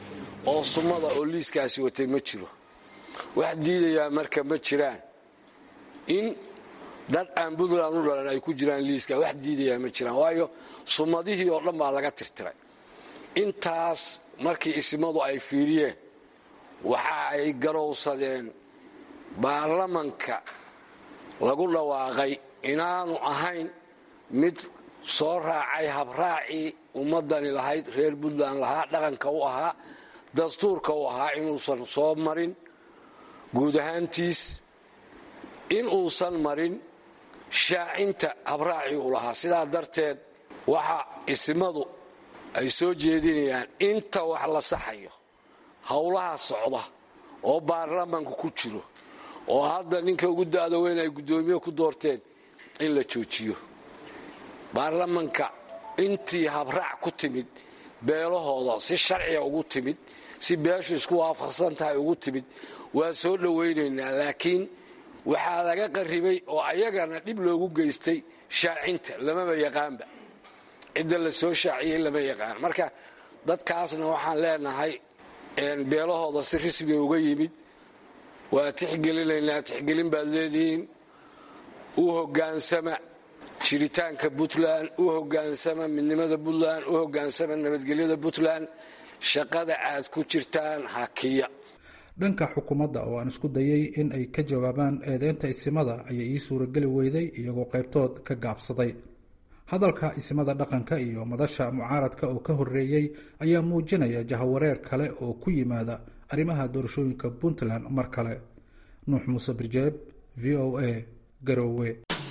oo sumada oo liiskaasi watay ma jiro. wax diidayaa marka ma jiraan in dad aan Puntland u dhalan ay ku jiraan liiska. wax diidayaa ma jiraan waayo sumadihii oo dhan baa laga tirtiray. intaas markii isimadu ay fiiriyeen waxa ay garowsadeen baarlamanka lagu dhawaaqay inaanu ahayn mid soo raacay habraacii ummadani lahayd, reer Puntland lahaa, dhaqanka u ahaa, dastuurka u ahaa, inuusan soo marin guud ahaantiis, inuusan marin shaacinta habraacii u lahaa. sidaa darteed waxa isimadu ay soo jeedinayaan inta wax la saxayo howlaha socda oo baarlamanku ku jiro oo hadda ninka ugu da'da weyn ay guddoomiye ku doorteen in la joojiyo. baarlamanka intii habraac ku timid beelahooda si sharciya ugu timid, si beeshu isku waafaqsan tahay ugu timid, waa soo dhowaynaynaa. laakiin waxaa laga qarribay oo ayagana dhib loogu geystay shaacinta. lamaba yaqaanba cidda la soo shaaciyey lama yaqaan. marka dadkaasna waxaan leenahay beelahooda si rasmiga uga yimid waa tixgelinaynaa. tixgelin baad leedihiin. u hoggaansama jiritaanka Puntland, u hoggaansama midnimada Puntland, u hoggaansama nabadgelyada Puntland. shaqada aad ku jirtaan hakiya. dhanka xukuumadda oo aan isku dayay in ay ka jawaabaan eedeynta isimada ayay ii suurageli weyday iyagoo qaybtood ka gaabsaday. hadalka isimada dhaqanka iyo madasha mucaaradka oo ka horreeyey ayaa muujinaya jahawareer kale oo ku yimaada arrimaha doorashooyinka Puntland mar kale. nuux muuse birjeeb, v o a, Garowe.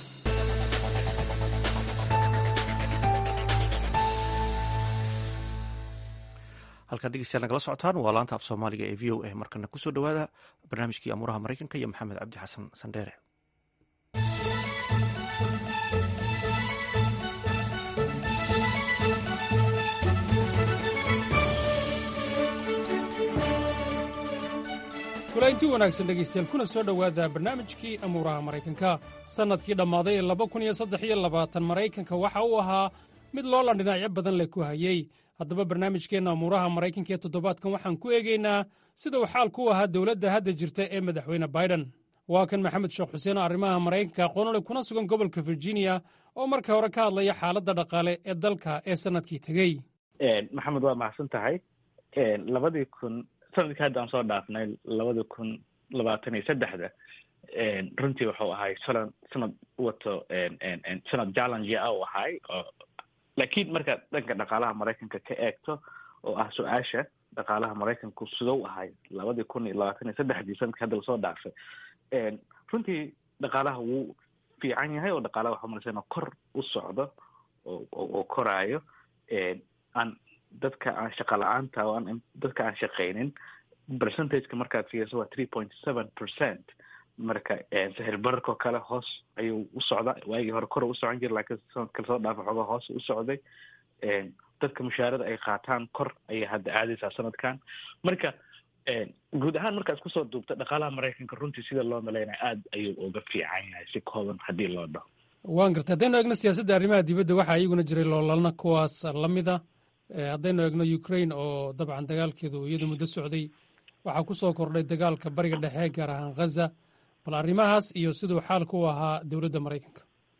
halkan dhegeystayaal nagala socotaan waa laanta af soomaaliga ee v o a. markana kusoo dhowaada barnaamijkii amuuraha maraykanka iyo maxamed cabdi xasan sandheere. kulaynti wanaagsan dhegaystayaal kuna soo dhowaada barnaamijkii amuuraha maraykanka. sannadkii dhammaaday ee laba kun iyo saddex iyo labaatan maraykanka waxa uu ahaa mid loolan dhinacyo badan leh ku hayey. haddaba barnaamijkeenna amuuraha maraykanka ee toddobaadkan waxaan ku eegaynaa sida uu xaalku u ahaa dowladda hadda jirta ee madaxweyne baiden. waa kan maxamed sheekh xuseen oo arrimaha maraykanka aqoonole kuna sugan gobolka virginia oo marka hore ka hadlaya xaaladda dhaqaale ee dalka ee sannadkii tegey. maxamed waa mahadsan tahay. labadii kun sanadkii hadda aan soo dhaafnay labada kun labaatan iyo saddexda runtii wuxuu ahay sanad sanad wato sanad challenge ah u ahay. laakiin markaad dhanka dhaqaalaha maraykanka ka eegto oo ah su-aasha dhaqaalaha maraykanku sidou ahay labadii kun iyo labaatan iyo saddexdii sanadkii hadda lasoo dhaafay, runtii dhaqaalaha wuu fiican yahay oo dhaqaalaha waxaa malaysa inuu kor u socdo oo koraayo. aan dadka aan shaqa la-aanta oo aan dadka aan shaqaynin percentageka markaad fiiriso waa three point seven percent. marka sahir bararkoo kale hoos ayuu u socdaa. waagii hore kor u socon jira laakiin sanadka lasoo dhaafa xoogaa hoos u socday. dadka mushaarada ay qaataan kor ayay hadda aadaysaa sanadkan. marka guud ahaan markaad kusoo duubta dhaqaalaha maraykanka runtii sida loo malaynaya aad ayuu uga fiican yahay si kooban haddii loo dhaho. waan garta haddaynu eegno siyaasadda arrimaha dibadda waxaa iyaguna jiray loolalna kuwaas la mida. haddaynu eegno ukraine oo dabcan dagaalkeedu iyadu muddo socday, waxaa ku soo kordhay dagaalka bariga dhexe gaar ahaan ghaza. bal arrimahaas iyo siduu xaalku u ahaa dowladda maraykanka.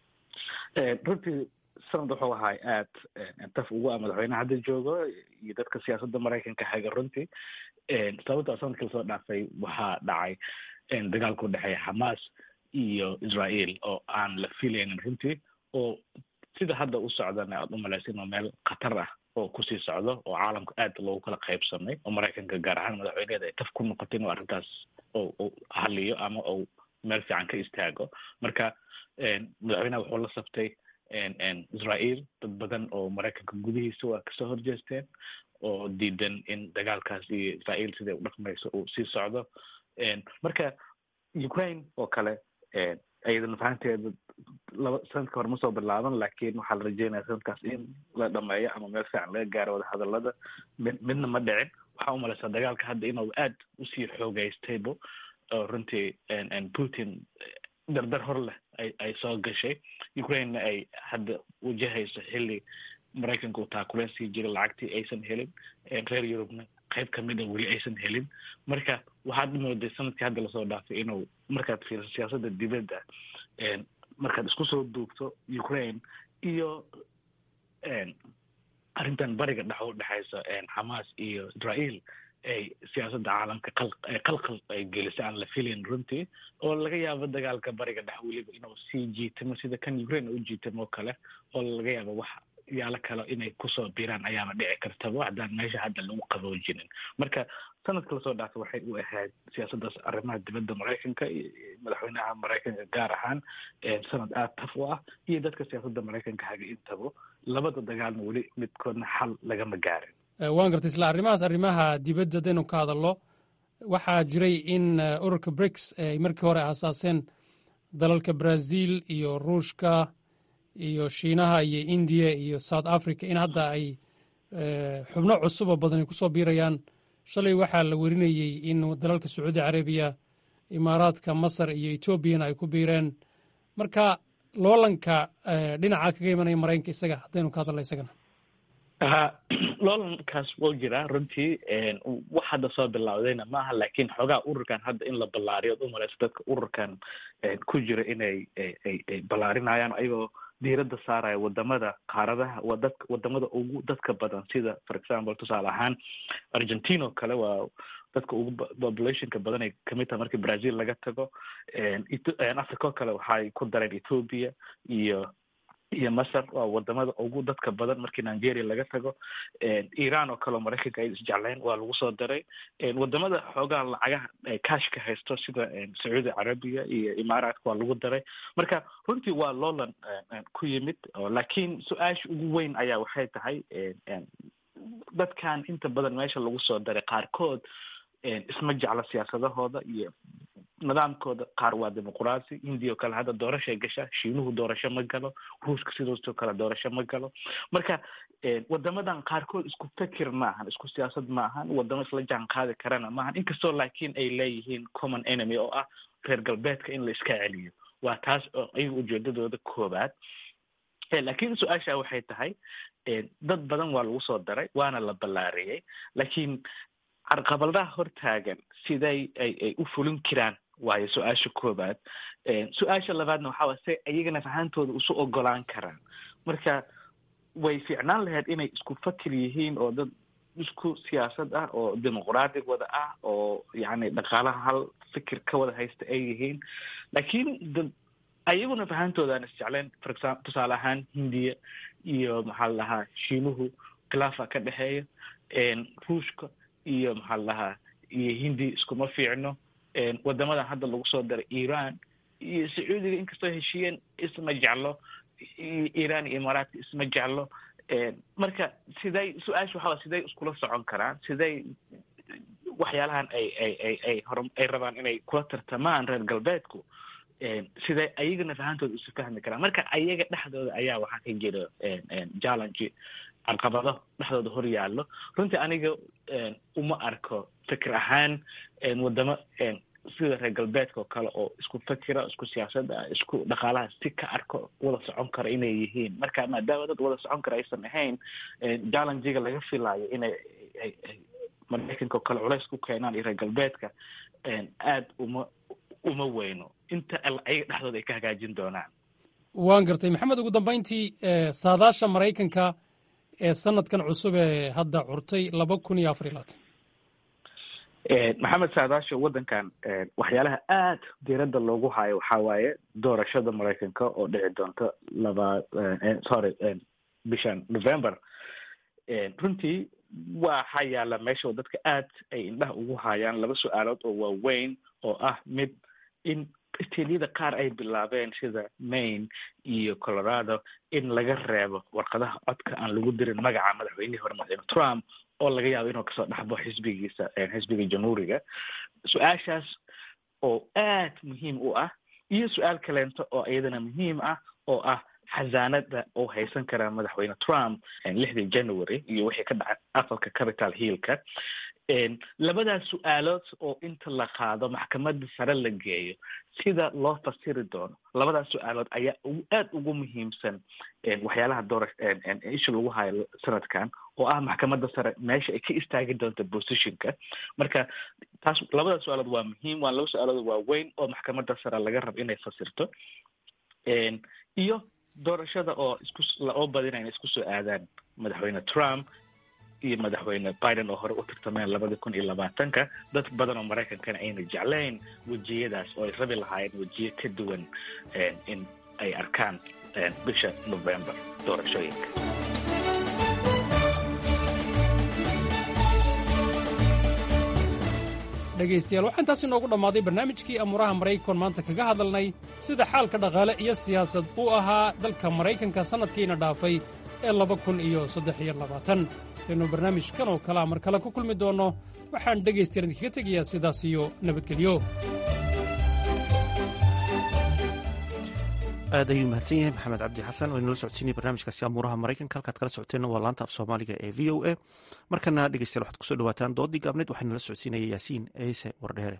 runtii sanad wuxuu ahay aad taf ugu ah madaxweyneha hadda joogo iyo dadka siyaasadda maraykanka haga runtii. sababtaa sanadkii lasoo dhaafay waxaa dhacay dagaalka u dhexeeya xamaas iyo israel oo aan la filaynin runtii, oo sida hadda u socdana aad u malaysa inuu meel khatar ah oo kusii socdo oo caalamka aad loogu kala qaybsamay oo maraykanka gaar ahaan madaxweyneheeda ay taf ku noqotay inuu arrintaas oo haliyo ama uu meel fiican ka istaago. marka madaxweyneha wuxuu la sabtay israel. dad badan oo maraykanka gudihiisa waa kasoo horjeesteen oo diidan in dagaalkaas iyo israel siday u dhaqmayso uu sii socdo. marka ukraine oo kale iyadana fahanteeda laba sanadka hore ma soo bilaaban, laakiin waxaa la rajeynaya sanadkaas in la dhameeyo ama meel fiican laga gaaro wada hadalada. mid midna ma dhicin. waxaa u malaysaa dagaalka hadda inuu aad usii xoogeystaybo oo runtii putin dardar hor leh ay ay soo gashay. ukrainena ay hadda wajahayso xilli maraykanka uu taakuleen sii jira lacagtii aysan helin. reer yurubna qayb kamid a weli aysan helin marka waxaad mooday sanadkii hadda lasoo dhaafay inuu markaad fiiriso siyaasadda dibadda markaad isku soo duubto Ukraine iyo arrintan bariga dhex u dhexaysa Hamas iyo Israel ay siyaasadda caalamka qalqal ay gelisay aan la filayn runtii oo laga yaabo dagaalka bariga dhex weliba inuu sii jiitamo sida kan Ukraine u jiitamo kale oo laga yaabo wax yaala kale inay kusoo biiraan ayaaba dhici kartaba haddaan meesha hadda lagu qaboojinin marka sanadka lasoo dhaafay waxay u ahayd siyaasaddaas arrimaha dibadda maraykanka iyo madaxweynaha maraykanka gaar ahaan sanad aad taf u ah iyo dadka siyaasadda maraykanka haga intaba labada dagaalna weli midkoodna xal lagama gaarin waan gartay isla arrimahaas arrimaha dibadda haddaynu ka hadallo waxaa jiray in ururka brics ay markii hore aasaaseen dalalka brazil iyo ruushka iyo shiinaha iyo indiya iyo south africa in hadda ay xubno cusuba badan ay kusoo biirayaan shalay waxaa la werinayey in dalalka sacuudi carabiya imaaraadka masar iyo etoobiyana ay ku biireen marka loolanka dhinaca kaga imanaya maraykanka isaga haddaynu ka hadalna isagana loolankaas wuu jiraa runtii wax hadda soo bilowdayna maaha laakiin xoogaa ururkan hadda in la ballaariyo od u malayso dadka ururkan ku jira inay ay ballaarinayaan ayagoo diiradda saaraya wadamada qaaradaha waa wadamada ugu dadka badan sida for example tusaale ahaan Argentina oo kale waa dadka ugu populationka badan ay kamid tahay markii Brazil laga tago Africa oo kale waxay ku dareen Ethiopia iyo iyo Masar waa wadamada ugu dadka badan markii Nigeria laga tago Iran oo kale Mareykanka ay isjecleen waa lagu soo daray wadamada xoogaa lacagaha cash ka haysto sida Saudi Arabia iyo Imaaraadka waa lagu daray marka runtii waa loolan ku yimid laakiin su-aasha ugu weyn ayaa waxay tahay dadkan inta badan meesha lagu soo daray qaarkood isma jecla siyaasadahooda iyo nidaamkooda qaar waa dimuqraasi hindiya oo kale hadda doorashay gasha shiinuhu doorasho ma galo ruushka sidoosoo kale doorasho ma galo marka wadamadan qaarkood isku fikir maahan isku siyaasad maahan wadamo isla jaan qaadi karana maahan inkastoo laakiin ay leeyihiin common enemy oo ah reer galbeedka in la iska celiyo waa taas oo ayaga ujeedadooda koobaad laakiin su-aasha waxay tahay dad badan waa lagu soo daray waana la ballaariyey laakiin carqabadaha hortaagan siday ay ay u fulin karaan waayo su-aasha koobaad su-aasha labaadna waxaa waa say iyagana fahantooda isu ogolaan karaan marka way fiicnaan lahayd inay isku fakir yihiin oo dad isku siyaasad ah oo dimuqraadi wada ah oo yacni dhaqaalaha hal fikir ka wada haysta ay yihiin laakiin dad ayaguna fahantooda aan isjecleen for example tusaale ahaan hindiya iyo maxaa la dhahaa shiinuhu khilaafa ka dhexeeya ruushka iyo maxaa la dhahaa iyo hindi iskuma fiicno wadamadan hadda lagu soo daray Iran iyo Sacuudiga inkastoo heshiiyeen isma jeclo Iran iyo Imaaraadka isma jeclo marka siday su-aasha waxaa siday iskula socon karaan siday waxyaalahan ay ay ay ay hor ay rabaan inay kula tartamaan reer galbeedku siday ayagana fahantooda isu fahmi karaan marka ayaga dhexdooda ayaa waxaa ka jira challenge carqabado dhexdooda hor yaallo runtii aniga uma arko fikir ahaan wadamo sida reer galbeedka oo kale oo isku fikira isku siyaasada isku dhaqaalaha si ka arko wada socon kara inay yihiin marka maadaama dad wada socon kara aysan ahayn challenge-ga laga filaayo inay maraykanka oo kale culays ku keenaan iyo reer galbeedka aad uma uma weyno inta ayaga dhexdooda ay ka hagaajin doonaan waan gartay maxamed ugu dambayntii saadaasha maraykanka ee sanadkan cusub ee hadda curtay laba kun iyo afar iyo labaatan maxamed saadaasha waddankan waxyaalaha aad diiradda loogu hayo waxaa waaye doorashada maraykanka oo dhici doonta laba sorry bishan november runtii waxaa yaala meesha oo dadka aad ay indhaha ugu hayaan laba su-aalood oo waaweyn oo ah mid in isteeliyada qaar ay bilaabeen sida Maine iyo Colorado in laga reebo warqadaha codka aan lagu dirin magaca madaxweynihii hore madaxweyne Trump oo laga yaabo inuu kasoo dhaxbo xisbigiisa xisbiga jamhuuriga su-aashaas oo aad muhiim u ah iyo su-aal kaleento oo iyadana muhiim ah oo ah xasaanada uu haysan karaa madaxweyne trump lixdii january iyo wixii ka dhacay aqalka capital hillka labadaas su-aalood oo inta la qaado maxkamadda sare la geeyo sida loo fasiri doono labadaas su-aalood ayaa aada ugu muhiimsan waxyaalaha doora isha lagu hayo sanadkan oo ah maxkamadda sare meesha ay ka istaagi doonto positionka marka taas labadaas su-aalood waa muhiim waa laba su-aalood waaweyn oo maxkamadda sare laga rabo inay fasirto iyo doorashada oo isku oo badina inay isku soo aadaan madaxweyne trump iyo madaxweyne biden oo hore u tartameen labada kun iyo labaatanka dad badan oo maraykankana ayna jeclayn wejiyadaas oo ay rabi lahaayeen wejiye ka duwan in ay arkaan bisha november doorashooyinka dhegaystayaal waxaa intaas inoogu dhammaaday barnaamijkii amuuraha maraykan maanta kaga hadalnay sida xaalka dhaqaale iyo siyaasad uu ahaa dalka maraykanka sannadkiina dhaafay ee laba kun iyo saddex iyo labaatan intaynu barnaamijkan oo kalea mar kale ku kulmi doonno waxaan dhegaystayaal idinkaga tegayaa sidaas iyo nabadgelyo aad ayuu mahadsan yahay maxamed cabdi xasan oo inala socodsiinaya barnaamijkaasi amuuraha maraykanka halkaad kala socoteenna waa laanta af soomaaliga ee v o a markana dhegeystayaal waxaad kusoo dhawaataan doodii gaabneed waxaa inala socodsiinaya yaasiin ciise wardheere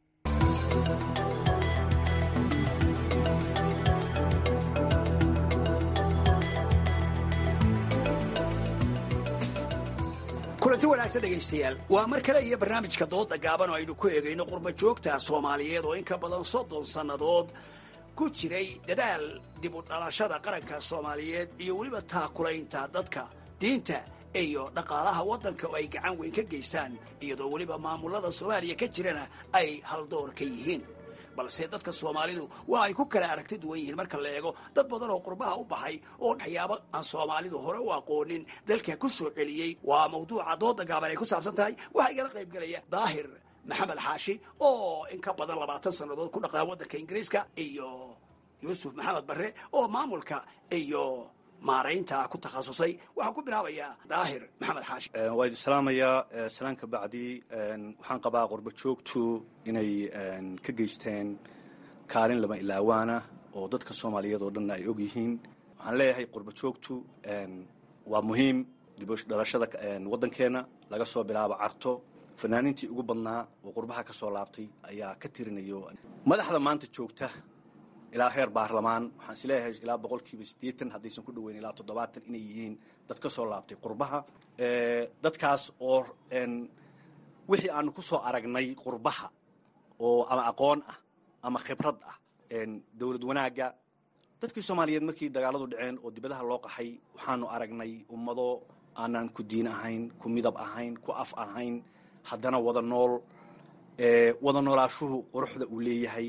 kulanti wanaagsan dhegaystayaal waa mar kale iyo barnaamijka dooda gaaban oo aynu ku eegayno qurba joogta soomaaliyeed oo in ka badan soddon sannadood ku jiray dadaal dib u dhalashada qaranka soomaaliyeed iyo weliba taakulaynta dadka diinta iyo dhaqaalaha waddanka oo ay gacan weyn ka geystaan iyadoo weliba maamulada soomaaliya ka jirana ay haldoor ka yihiin balse dadka soomaalidu waa ay ku kala aragti duwan yihiin marka la eego dad badan oo qurbaha u baxay oo waxyaabo aan soomaalidu hore u aqoonin dalka ku soo celiyey waa mawduuca dooda gaaban ay ku saabsan tahay waxaa igala qayb gelaya daahir maxamed xaashi oo in ka badan labaatan sannadood ku dhaqaa waddanka ingiriiska iyo yuusuf maxamed barre oo maamulka iyo maaraynta ku takhasusay waxaan ku bilaabayaa daahir maxamed xaashi waa idin salaamayaa salaan ka bacdi waxaan qabaa qurba joogtu inay ka geysteen kaalin lama ilaawaana oo dadka soomaaliyeed oo dhanna ay og yihiin waxaan leeyahay qurba joogtu waa muhiim dib u dhalashada waddankeenna laga soo bilaabo carto fanaaniintii ugu badnaa oo qurbaha ka soo laabtay ayaa ka tirinayo madaxda maanta joogta ilaa heer baarlamaan waxaan isleeyahay ilaa boqolkiiba siddeetan haddaysan ku dhoweyn ilaa toddobaatan inay yihiin dad ka soo laabtay qurbaha dadkaas oo wixii aanu ku soo aragnay qurbaha oo ama aqoon ah ama khibrad ah dowlad wanaagga dadkii soomaaliyeed markii dagaaladu dhaceen oo dibadaha loo qaxay waxaanu aragnay ummado aanaan ku diin ahayn ku midab ahayn ku af ahayn haddana wada nool wada noolaashuhu quruxda uu leeyahay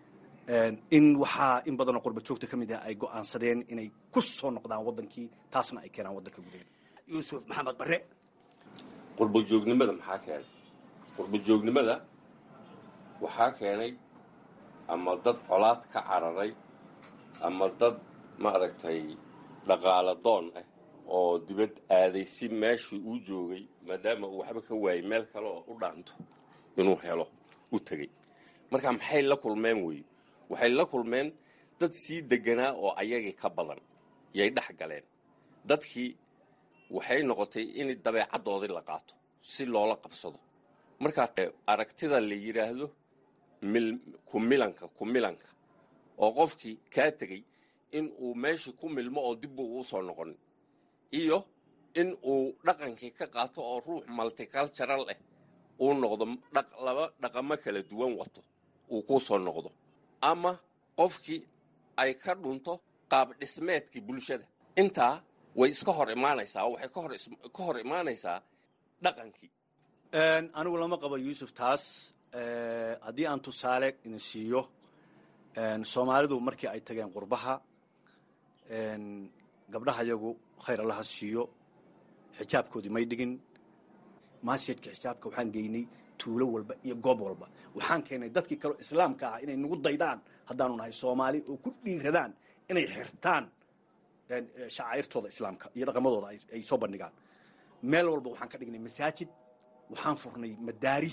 in waxaa in badanoo qurba joogta ka mid ah ay go'aansadeen inay ku soo noqdaan waddankii taasna ay keenaan waddanka gudaheeda yuusuf maxamed barre qurba joognimada maxaa keenay qurba joognimada waxaa keenay ama dad colaad ka cararay ama dad maaragtay dhaqaala doon ah oo dibad aaday si meeshii uu joogay maadaama uu waxba ka waayay meel kale oo u dhaanto inuu helo u tegey marka maxay la kulmeen wey waxay la kulmeen dad sii deganaa oo ayagii ka badan yay dhex galeen dadkii waxay noqotay in dabeecaddoodii la qaato si loola qabsado markaa aragtida la yidhaahdo kumilanka kumilanka oo qofkii kaa tegey in uu meeshii ku milmo oo dib uu u soo noqon iyo in uu dhaqankii ka qaato oo ruux multicultural ah uu noqdo laba dhaqamo kala duwan wato uu ku soo noqdo ama qofkii ay ka dhunto qaab dhismeedkii bulshada intaa way iska hor imaanaysaa waxay ka hor imaanaysaa dhaqankii anigu lama qabo yuusuf taas haddii aan tusaale ina siiyo soomaalidu markii ay tageen qurbaha gabdhaha yagu khayr allaha siiyo xijaabkoodii may dhigin maasiyadka xijaabka waxaan geynay tuulo walba iyo goob walba waxaan keenay dadkii kaleo islaamka ah inay nagu daydaan haddaanu nahay soomaali oo ku dhiiradaan inay xirtaan shacairtooda islaamka iyo dhaqamadooda ay soo bandhigaan meel walba waxaan ka dhignay masaajid waxaan furnay madaaris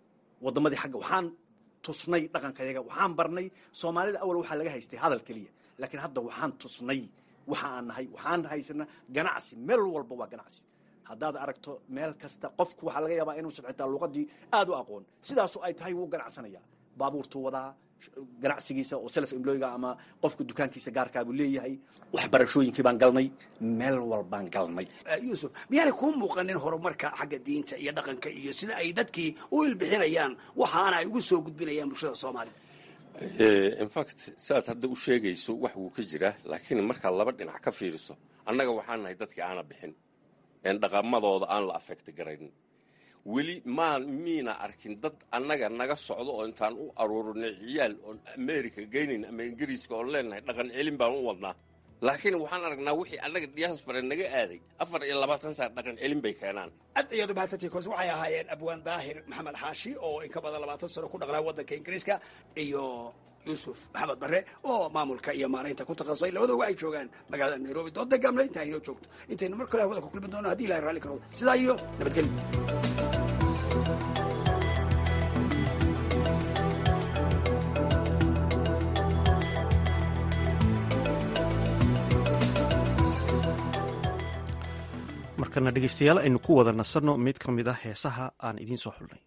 waddamadii xagga waxaan tusnay dhaqankayaga waxaan barnay soomaalida awal waxaa laga haystay hadal keliya laakiin hadda waxaan tusnay waxa aan nahay waxaan haysanaa ganacsi meel walba waa ganacsi haddaad aragto meel kasta qofku waxaa laga yaabaa inuusan xitaa luqadii aad u aqoon sidaasu ay tahay wuu ganacsanaya baabuurtuu wadaa ganacsigiisa oo self employga ama qofka dukaankiisa gaarkaa buu leeyahay waxbarashooyinkii baan galnay meel walbaan galnay yuusuf miyaanay kuu muuqanin horumarka xagga diinta iyo dhaqanka iyo sida ay dadkii u ilbixinayaan waxaana ay ugu soo gudbinayaan bulshada soomaaliya infact saaad hadda u sheegayso wax wuu ka jiraa laakiin markaad laba dhinac ka fiiriso annaga waxaan nahay dadkii aana bixin een dhaqamadooda aan la affecti garaynin weli maan miina arkin dad annaga naga socdo oo intaan u aruurinay ciyaal oon america geynayn ama ingiriiska oon leenahay dhaqan celin baan u wadnaa laakiin waxaan aragnaa wixii annaga diaspora naga aaday afar iyo labaatan saar dhaqan celin bay keenaan aad ayaad umahadsantii koos waxay ahaayeen abwaan daahir maxamed xaashi oo in ka badan labaatan sano ku dhaqnaa waddanka ingiriiska iyo yuusuf maxamed barre oo maamulka iyo maaraynta ku takhasusay labadooba ay joogaan magaalada nairobi dooda gamle intaa inoo joogto intaynu mar kale hawada ku kulmi doono haddii ilahay raalli karo sidaa iyo nabadgelyo markana dhegeystayaal aynu ku wada nasanno mid ka mid ah heesaha aan idiin soo xulnay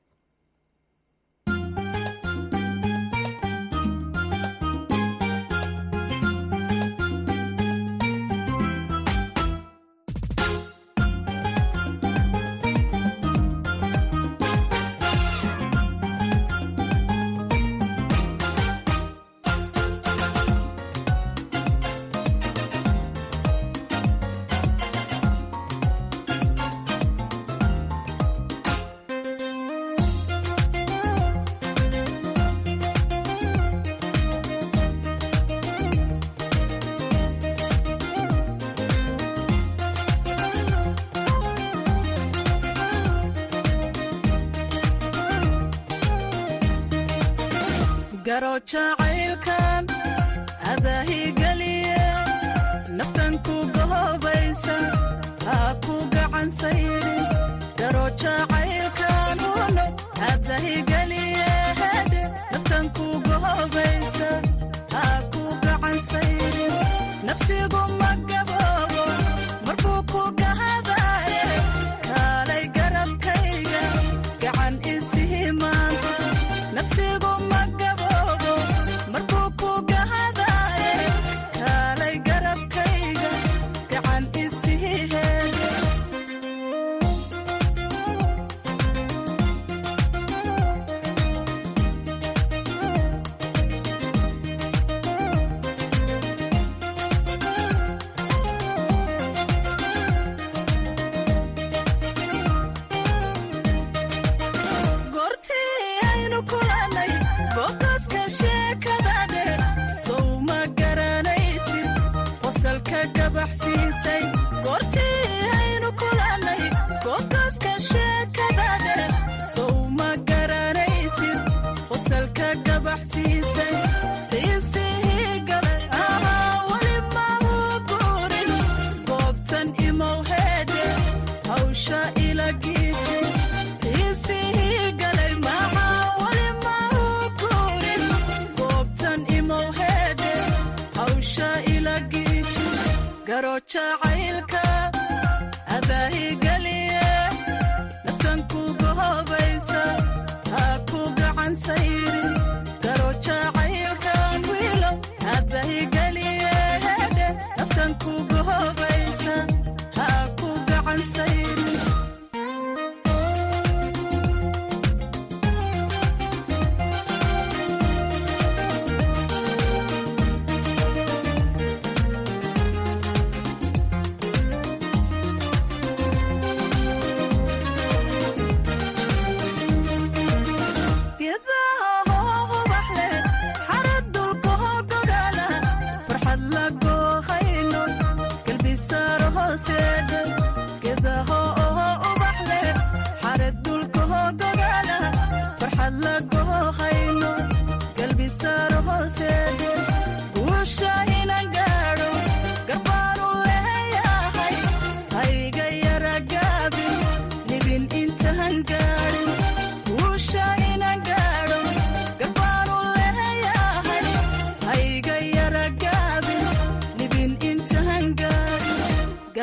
jacaylkan adahigeliye naftan ku gohobaysa ha ku gacan sayrin garo jacaylkan uno adahigeliye naftan ku gohobaysa ha ku gacan sayrin nafsigu magaboobo markuu ku gahadaye kaalay garabkayga gacan isihimaanta nafsigu jacaylka adahigeliye naftan ku gohobaysa ha ku gacan sayrin garo jacaylkan wiilow adahigeliye naftan ku gohobaysa ha ku gacan sayrin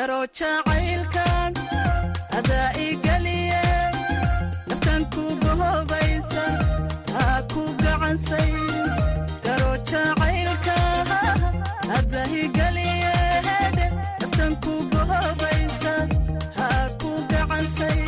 garo jacaylkan adaa igeliye naftan kugu hobaysa ha ku gacansay garo jacaylka adaa igeliye naftan kugu hobaysa ha ku gacansay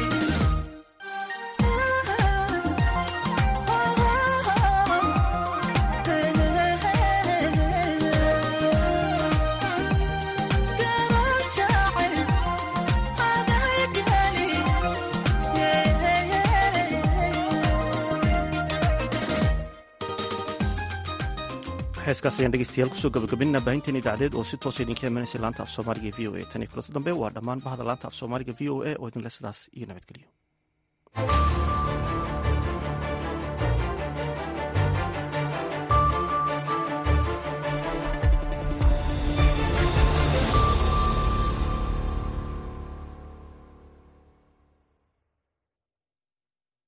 heeskaas ayaan dhegeystayaal kusoo gabagabinna baahinteen idaacadeed oo si toosa idinka imanaysa laanta af soomaaliga e v o a tan iyo kulanti dambe waa dhammaan bahda laanta af soomaaliga v o a oo idinle sidaas iyo nabadgelyo